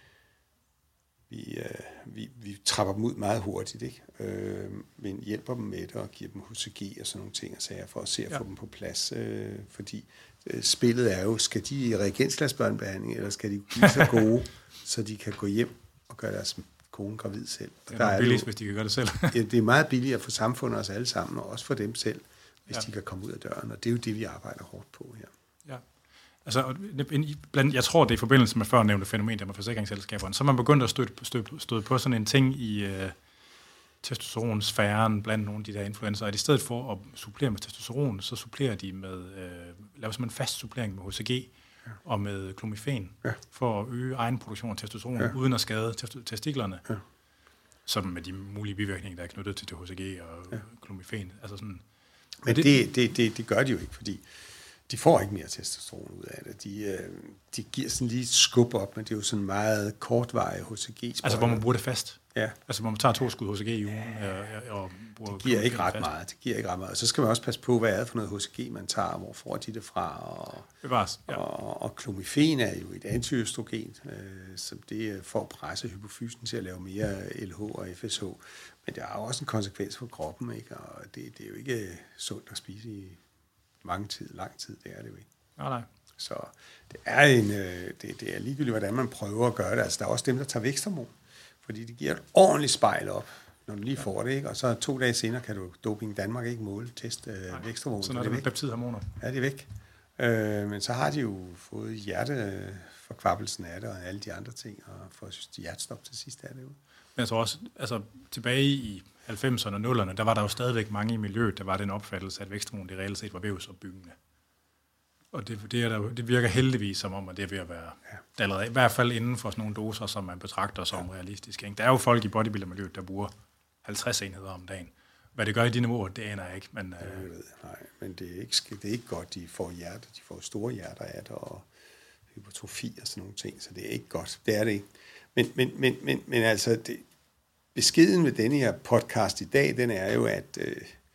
Vi, øh, vi, vi trapper dem ud meget hurtigt, ikke? Øh, men hjælper dem med det og giver dem H C G og sådan nogle ting og sager for at se at ja. Få dem på plads. Øh, fordi øh, spillet er jo, skal de i reagensglasbørnebehandling, eller skal de blive så gode, så de kan gå hjem og gøre deres kone gravid selv? Det er, der er billigt, jo, hvis de kan gøre det selv. ja, det er meget billigere for samfundet og os alle sammen, og også for dem selv, hvis ja. De kan komme ud af døren. Og det er jo det, vi arbejder hårdt på her. Ja. Altså, blandt, jeg tror, det er i forbindelse med førnævnte fænomen, der med forsikringsselskaberne, så man begyndt at støde, støde, støde på sådan en ting i øh, testosteronsfæren blandt nogle af de der influencer, at i stedet for at supplere med testosteron, så supplerer de med, øh, laver simpelthen en fast supplering med H C G ja. Og med clomifen, ja. For at øge egen produktion af testosteron, ja. Uden at skade test- testiklerne, ja. Som med de mulige bivirkninger, der er knyttet til H C G og ja. Clomifen. Altså sådan, men det, det, det, det, det gør de jo ikke, fordi de får ikke mere testosteron ud af det. De, øh, de giver sådan lige et skub op, men det er jo sådan meget kortvarige H C G-sprøjter. Altså hvor man bruger det fast? Ja. Altså hvor man tager to skud H C G i ugen? Ja. Og, og bruger det giver ikke ret fast. meget. Det giver ikke ret meget. Og så skal man også passe på, hvad er det for noget H C G, man tager, hvor får de det fra. Og, Bevares, ja. og, og clomifen er jo et antiøstrogen, øh, som det får at presse hypofysen til at lave mere L H og F S H. Men det har jo også en konsekvens for kroppen, ikke? Og det, det er jo ikke sundt at spise i mange tid, lang tid, det er det jo ikke. Nej, nej. Så det er, en, øh, det, det er ligegyldigt, hvordan man prøver at gøre det. Altså, der er også dem, der tager væksthormon, fordi det giver et ordentligt spejl op, når du lige ja. Får det, ikke? Og så to dage senere kan du Doping Danmark ikke måle, teste øh, væksthormon. Så når det er peptidhormoner. Ja, det er væk. Øh, men så har de jo fået hjerteforkvappelsen af det, og alle de andre ting, og får hjertestop til sidst af det jo. Men jeg tror også, altså tilbage i halvfemserne og nullerne, der var der jo stadigvæk mange i miljøet, der var den opfattelse, at væksthormon det reelt set var vævsopbyggende. Og det, det, er der, det virker heldigvis som om, at det er ved at være ja. Allerede, i hvert fald inden for sådan nogle doser, som man betragter som ja. Realistiske. Der er jo folk i bodybuilder-miljøet, der bruger halvtreds enheder om dagen, Hvad det gør i de niveauer, det aner jeg ikke. Men, øh... jeg ved, nej, men det er, ikke, det er ikke godt. De får hjerter, de får store hjerter af det, og hypertrofi og sådan nogle ting, så det er ikke godt. Det er det ikke. Men, men, men, men, men altså, det, beskeden med denne her podcast i dag, den er jo, at øh,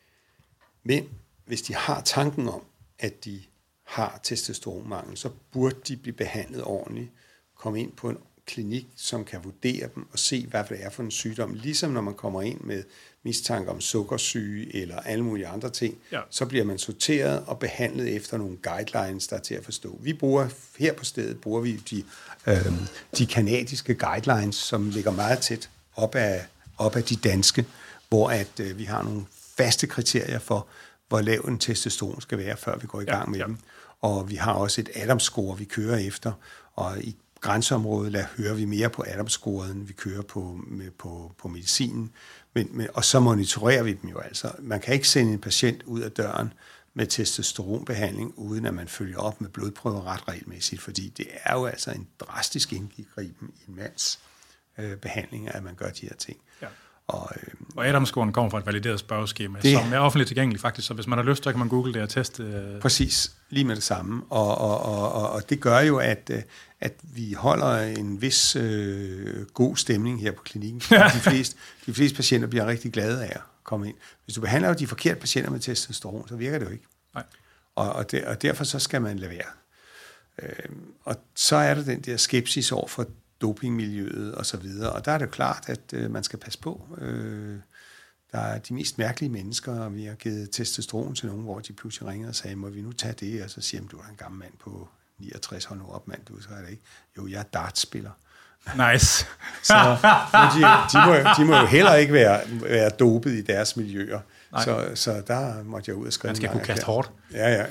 mænd, hvis de har tanken om, at de har testosteronmangel, så burde de blive behandlet ordentligt, komme ind på en klinik, som kan vurdere dem og se, hvad det er for en sygdom. Ligesom når man kommer ind med mistanke om sukkersyge eller alle mulige andre ting, ja. Så bliver man sorteret og behandlet efter nogle guidelines, der er til at forstå. Vi bruger, her på stedet bruger vi de, øh, de kanadiske guidelines, som ligger meget tæt op af, op af de danske, hvor at, øh, vi har nogle faste kriterier for, hvor lav en testosteron skal være, før vi går i gang ja, med ja. dem. Og vi har også et Adams-score, vi kører efter, og i grænseområdet der hører vi mere på Adams-scoren, vi kører på, med, på, på medicinen, men, men, og så monitorerer vi dem jo altså. Man kan ikke sende en patient ud af døren med testosteronbehandling, uden at man følger op med blodprøver ret regelmæssigt, fordi det er jo altså en drastisk indgriben i en mands øh, behandling, at man gør de her ting. Ja. Og, øh, og Adams-scoren kommer fra et valideret spørgeskema, det, som er offentligt tilgængelig faktisk, så hvis man har lyst, så kan man google det og teste. Øh... Præcis, lige med det samme. Og, og, og, og, og det gør jo, at, at vi holder en vis øh, god stemning her på klinikken. de, fleste, de fleste patienter bliver rigtig glade af at komme ind. Hvis du behandler de forkerte patienter med testosteron, så virker det jo ikke. Nej. Og, og, der, og derfor så skal man lade være. Øh, og så er der den der skepsis over for dopingmiljøet og så videre. Og der er det jo klart, at øh, man skal passe på. Øh, der er de mest mærkelige mennesker, og vi har givet testosteron til nogen, hvor de pludselig ringede og sagde, må vi nu tage det? Og så siger de, du er en gammel mand på niogtres, hold nu op, mand, du så er det ikke. Jo, jeg er dartspiller. Nice. så de, de, må, de må jo heller ikke være, være dopet i deres miljøer. Så, så der måtte jeg ud og skrive. Man skal kunne kaste hårdt. Ja, ja.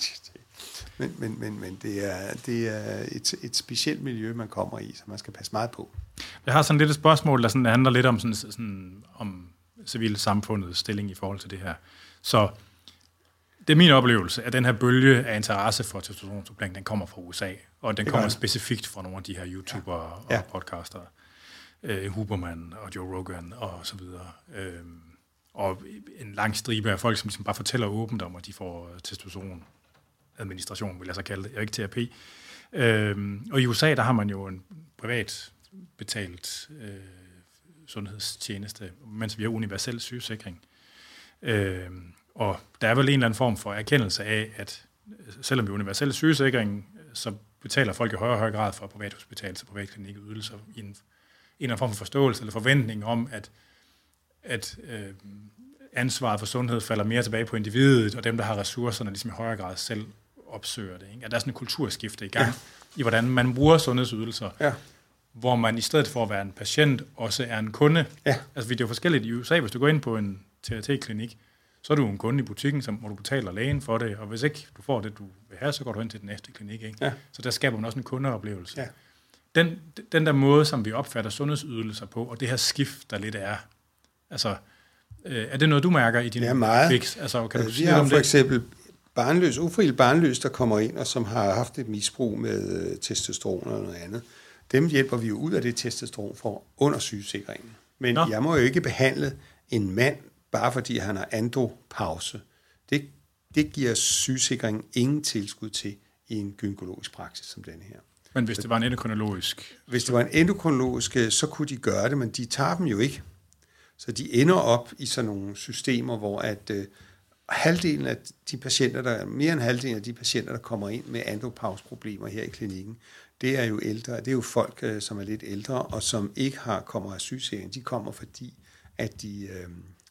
Men, men, men, men det er, det er et, et specielt miljø, man kommer i, så man skal passe meget på. Jeg har sådan lidt et spørgsmål, der sådan handler lidt om, sådan, sådan, om civilsamfundets stilling i forhold til det her. Så det er min oplevelse, at den her bølge af interesse for testosteronsupplement, den kommer fra U S A, og den kommer specifikt fra nogle af de her YouTubere ja. og ja. podcaster. Uh, Huberman og Joe Rogan og så videre. Uh, og en lang stribe af folk, som ligesom bare fortæller åbent om, at de får testosteron. Administration, vil jeg så kalde det, og ikke terapi. Øhm, og i U S A, der har man jo en privat betalt øh, sundhedstjeneste, mens vi har universel sygesikring. Øhm, og der er vel en eller anden form for erkendelse af, at selvom vi har universel sygesikring, så betaler folk i højere og højere grad for privathospital til privatklinikedydelser i en, en eller anden form for forståelse eller forventning om, at, at øh, ansvaret for sundhed falder mere tilbage på individet, og dem, der har ressourcerne, ligesom i højere grad selv opsøger det. Ikke? At der er sådan en kulturskifte i gang, ja. i hvordan man bruger sundhedsydelser, ja. hvor man i stedet for at være en patient, også er en kunde. Ja. Altså, det er jo forskelligt i U S A. Hvis du går ind på en T R T-klinik, så er du en kunde i butikken, som, hvor du betaler lægen for det, og hvis ikke du får det, du vil have, så går du ind til den næste klinik. Ikke? Ja. Så der skaber man også en kundeoplevelse. Ja. Den, den der måde, som vi opfatter sundhedsydelser på, og det her skift, der lidt er, altså, øh, er det noget, du mærker i din fix? Altså, kan du vi har for det? Eksempel barnløs, ufrivillig barnløs, der kommer ind, og som har haft et misbrug med testosteron og noget andet. Dem hjælper vi jo ud af det testosteron for under sygesikringen. Men Nå. jeg må jo ikke behandle en mand, bare fordi han har andropause. Det, det giver sygesikringen ingen tilskud til i en gynækologisk praksis som denne her. Men hvis det var en endokrinologisk? Hvis det var en endokrinologisk, så kunne de gøre det, men de tager dem jo ikke. Så de ender op i sådan nogle systemer, hvor at øh, halvdelen af de patienter, der mere end halvdelen af de patienter, der kommer ind med andropause-problemer her i klinikken, det er jo ældre, det er jo folk, øh, som er lidt ældre, og som ikke har kommer af sygesikring. De kommer, fordi at de, øh,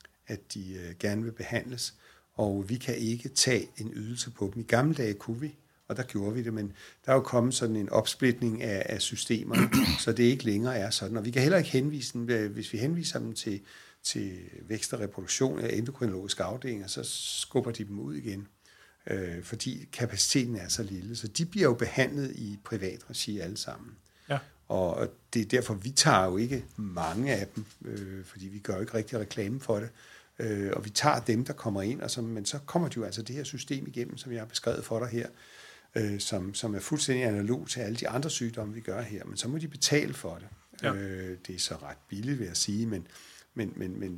at de øh, gerne vil behandles, og vi kan ikke tage en ydelse på dem. I gamle dage kunne vi, og der gjorde vi det, men der er jo kommet sådan en opsplitning af, af systemerne, så det ikke længere er sådan. Og vi kan heller ikke henvise dem, hvis vi henviser dem til, til vækst og reproduktion af endokrinologiske afdelinger, så skubber de dem ud igen, øh, fordi kapaciteten er så lille. Så de bliver jo behandlet i privat regi alle sammen. Ja. Og det er derfor, vi tager jo ikke mange af dem, øh, fordi vi gør jo ikke rigtig reklame for det. Øh, og vi tager dem, der kommer ind, og så, men så kommer de jo altså det her system igennem, som jeg har beskrevet for dig her, øh, som, som er fuldstændig analog til alle de andre sygdomme, vi gør her. Men så må de betale for det. Ja. Øh, det er så ret billigt, vil jeg sige, men, men, men, men de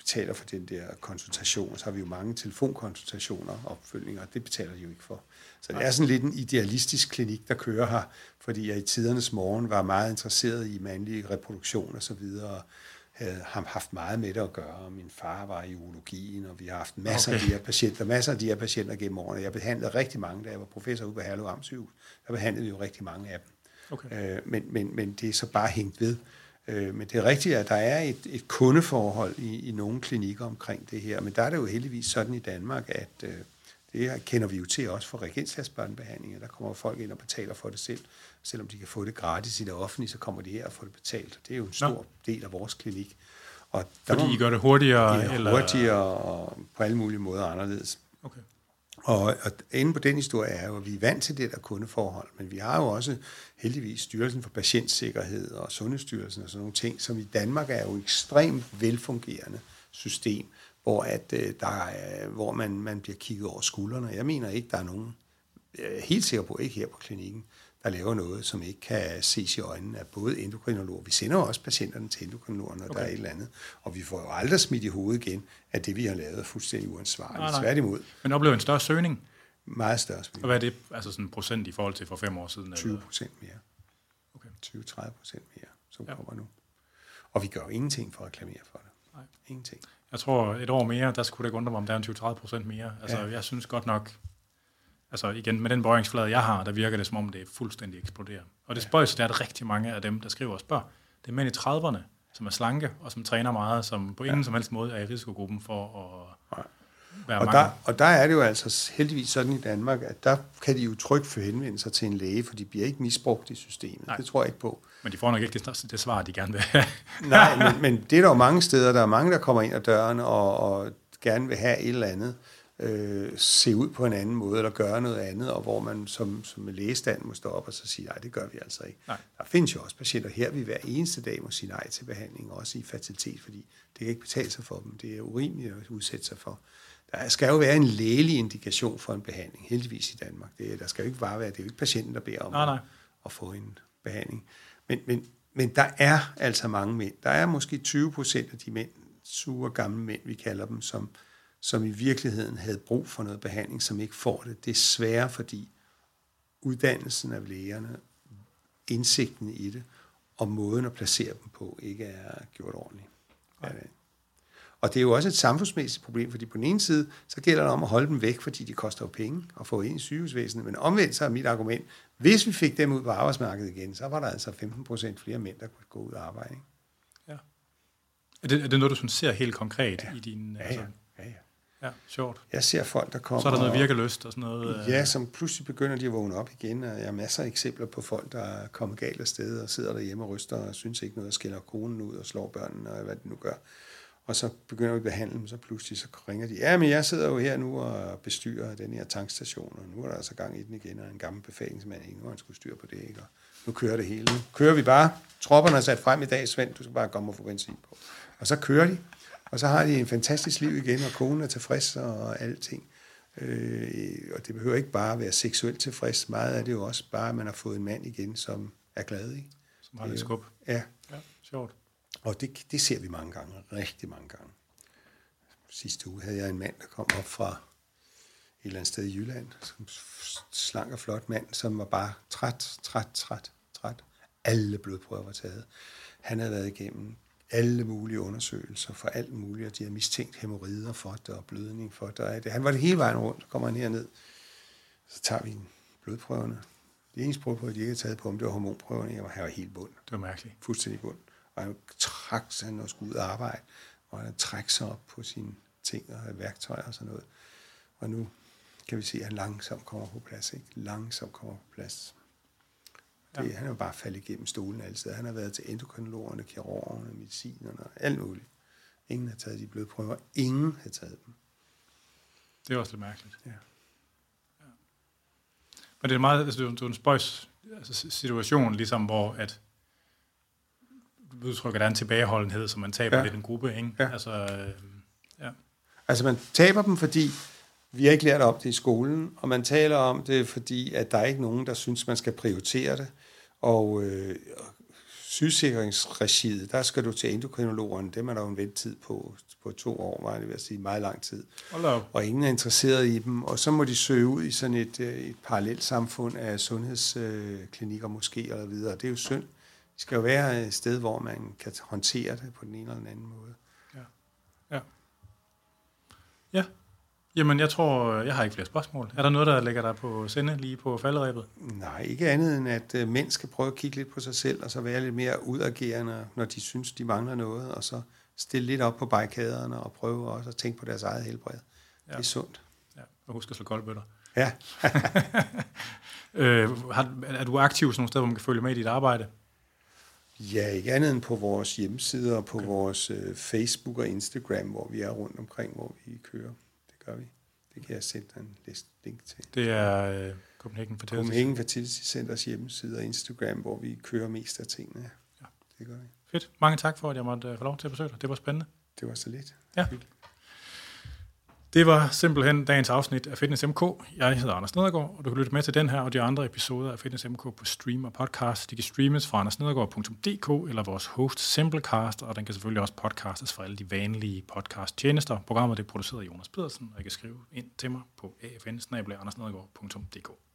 betaler for den der konsultation, så har vi jo mange telefonkonsultationer og opfølgninger, og det betaler de jo ikke for. Så det er sådan lidt en idealistisk klinik, der kører her, fordi jeg i tidernes morgen var meget interesseret i mandlig reproduktion og så videre, havde haft meget med det at gøre, og min far var i urologien, og vi har haft masser okay. af de her patienter, masser af de her patienter gennem årene. Jeg behandlede rigtig mange, da jeg var professor ude på Herlev Amtssygehus, der behandlede vi jo rigtig mange af dem. Okay. Øh, men, men, men det er så bare hængt ved. Øh, men det er rigtigt, at der er et, et kundeforhold i, i nogle klinikker omkring det her, men der er det jo heldigvis sådan i Danmark, at øh, det kender vi jo til også for reagensglasbørnebehandlinger. Der kommer folk ind og betaler for det selv. Selvom de kan få det gratis i det offentlige, så kommer de her og får det betalt. Det er jo en stor Nå. del af vores klinik. Og der Fordi må, I gør det hurtigere? Ja, eller? hurtigere og på alle mulige måder anderledes. Okay. Og, og inde på den historie er jo, at vi er vant til det der kundeforhold, men vi har jo også heldigvis Styrelsen for Patientsikkerhed og Sundhedsstyrelsen og sådan nogle ting, som i Danmark er jo ekstremt velfungerende system, hvor, at, der er, hvor man, man bliver kigget over skuldrene. Jeg mener ikke, der er nogen, jeg er helt sikker på, ikke her på klinikken, der laver noget, som ikke kan ses i øjnene af både endokrinologer. Vi sender jo også patienterne til endokrinologer, når okay. der er et eller andet. Og vi får jo aldrig smidt i hovedet igen, at det, vi har lavet, er fuldstændig uansvarligt. Tværtimod. Men oplever en større søgning? Meget større søgning. Og hvad er det, altså sådan procent i forhold til for fem år siden? tyve procent mere. Okay. tyve til tredive procent mere, som ja. kommer nu. Og vi gør jo ingenting for at reklamere for det. Nej. Ingenting. Jeg tror, et år mere, der skulle det ikke undre mig, om der er en tyve til tredive procent mere. Altså, ja. jeg synes godt nok, altså igen, med den bøjningsflade, jeg har, der virker det, som om det er fuldstændig eksploderer. Og det spøjs, der er der rigtig mange af dem, der skriver og spørger. Det er mænd i trediverne, som er slanke, og som træner meget, som på ingen ja. som helst måde er i risikogruppen for at ja. være og mange. Der, og der er det jo altså heldigvis sådan i Danmark, at der kan de jo trygt for henvende sig til en læge, for de bliver ikke misbrugt i systemet. Nej. Det tror jeg ikke på. Men de får nok ikke det, det svar, de gerne vil have. Nej, men, men det er der jo mange steder. Der er mange, der kommer ind ad døren og, og gerne vil have et eller andet. Øh, se ud på en anden måde, eller gøre noget andet, og hvor man som, som lægestand må stå op og så sige, nej, det gør vi altså ikke. Nej. Der findes jo også patienter her, vi hver eneste dag må sige nej til behandling, også i fertilitet, fordi det kan ikke betale sig for dem. Det er urimeligt at udsætte sig for. Der skal jo være en lægelig indikation for en behandling, heldigvis i Danmark. Det, der skal jo ikke bare være, det er jo ikke patienten, der beder om nej, nej. At, at få en behandling. Men, men, men der er altså mange mænd. Der er måske tyve procent af de mænd, sure gamle mænd, vi kalder dem, som som i virkeligheden havde brug for noget behandling, som ikke får det. Det er svære, fordi uddannelsen af lægerne, indsigten i det, og måden at placere dem på, ikke er gjort ordentligt. Ja. Og det er jo også et samfundsmæssigt problem, fordi på den ene side, så gælder det om at holde dem væk, fordi de koster jo penge og få ind i sygehusvæsenet. Men omvendt så er mit argument, hvis vi fik dem ud på arbejdsmarkedet igen, så var der altså femten procent flere mænd, der kunne gå ud og arbejde. Ikke? Ja. Er det, er det noget, du sådan ser helt konkret ja. i din... Ja, altså... ja. Ja, ja. Ja, sjovt. Jeg ser folk, der kommer... Så er der noget virkelyst og sådan noget... Ja, som pludselig begynder de at vågne op igen, og jeg har masser af eksempler på folk, der er kommet galt af sted og sidder derhjemme og ryster og synes ikke noget, og skiller konen ud og slår børnene og hvad det nu gør. Og så begynder vi at behandle dem, så pludselig så ringer de, ja, men jeg sidder jo her nu og bestyrer den her tankstation, og nu er der altså gang i den igen, og en gammel befalingsmand, ikke? Nu har han skulle styre på det, ikke? Og nu kører det hele. Nu kører vi bare. Tropperne er sat frem i dag, Svend, du skal bare komme og få benzin på. Og så kører de. Og så har de en fantastisk liv igen, og konen er tilfreds og alting. Øh, og det behøver ikke bare at være seksuelt tilfreds. Meget af det jo også bare, at man har fået en mand igen, som er glad, ikke? Som har lidt skub. Ja. Ja, sjovt. Og det, det ser vi mange gange, rigtig mange gange. Sidste uge havde jeg en mand, der kom op fra et eller andet sted i Jylland, som slank og flot mand, som var bare træt, træt, træt, træt. Alle blodprøver var taget. Han havde været igennem alle mulige undersøgelser for alt muligt, og de havde mistænkt hæmorrider for det, og blødning for det. Han var det hele vejen rundt, så kommer han herned, så tager vi blodprøverne. Det eneste blodprøve, de ikke havde taget på ham, det var hormonprøverne. Jeg var, jeg var helt bund. Det var mærkeligt. Fuldstændig bund. Og han trak sig, han skulle ud og arbejde, og han trække sig op på sine ting og værktøjer og sådan noget. Og nu kan vi se, at han langsomt kommer på plads, ikke? Langsomt kommer på plads. Det, ja. Han er jo bare faldet igennem stolen altid. Han har været til endokrinologerne, kirurgerne, medicinerne, alt muligt. Ingen har taget de blodprøver. Ingen har taget dem. Det er også lidt mærkeligt. Ja. Ja. Men det er meget, altså, det er en spøjs altså, situation, ligesom hvor at du udtrykker, der er en tilbageholdenhed, som man taber ja. lidt en gruppe, ikke? Ja. Altså, øh, ja. altså man taber dem, fordi vi har ikke lært om det i skolen, og man taler om det, fordi at der er ikke nogen, der synes, man skal prioritere det. Og øh, sygesikringsregiet, der skal du til endokrinologeren. Dem er der jo en ventetid på, på to år, var det vil sige, meget lang tid. Og ingen er interesseret i dem. Og så må de søge ud i sådan et, et parallelt samfund af sundhedsklinikker måske, eller videre. Det er jo synd. Det skal jo være et sted, hvor man kan håndtere det på den ene eller den anden måde. Ja. Ja. Ja. Jamen, jeg tror, jeg har ikke flere spørgsmål. Er der noget, der ligger der på sinde lige på falderebet? Nej, ikke andet end, at uh, mænd skal prøve at kigge lidt på sig selv, og så være lidt mere udagerende, når de synes, de mangler noget, og så stille lidt op på barrikaderne og prøve også at tænke på deres eget helbred. Ja. Det er sundt. Ja, og husk at slå koldbøtter. Ja. øh, har, er du aktiv sådan nogle steder, hvor man kan følge med i dit arbejde? Ja, ikke andet end på vores hjemmesider og på okay. vores uh, Facebook og Instagram, hvor vi er rundt omkring, hvor vi kører. Gør vi. Det kan jeg sætte en link til. Det er uh, Copenhagen Fertility Copenhagen Fertility Centers hjemmeside og Instagram, hvor vi kører mest af tingene. Ja, det gør vi. Fedt. Mange tak for, at jeg måtte uh, få lov til at besøge dig. Det var spændende. Det var så lidt. Ja. Det var simpelthen dagens afsnit af Fitness M K. Jeg hedder Anders Nedergaard, og du kan lytte med til den her og de andre episoder af Fitness M K på stream og podcast. De kan streames fra andersnedergaard punktum d k eller vores host Simplecast, og den kan selvfølgelig også podcastes fra alle de vanlige podcast-tjenester. Programmet er produceret af Jonas Pedersen, og I kan skrive ind til mig på a f n bindestreg andersnedergaard punktum d k.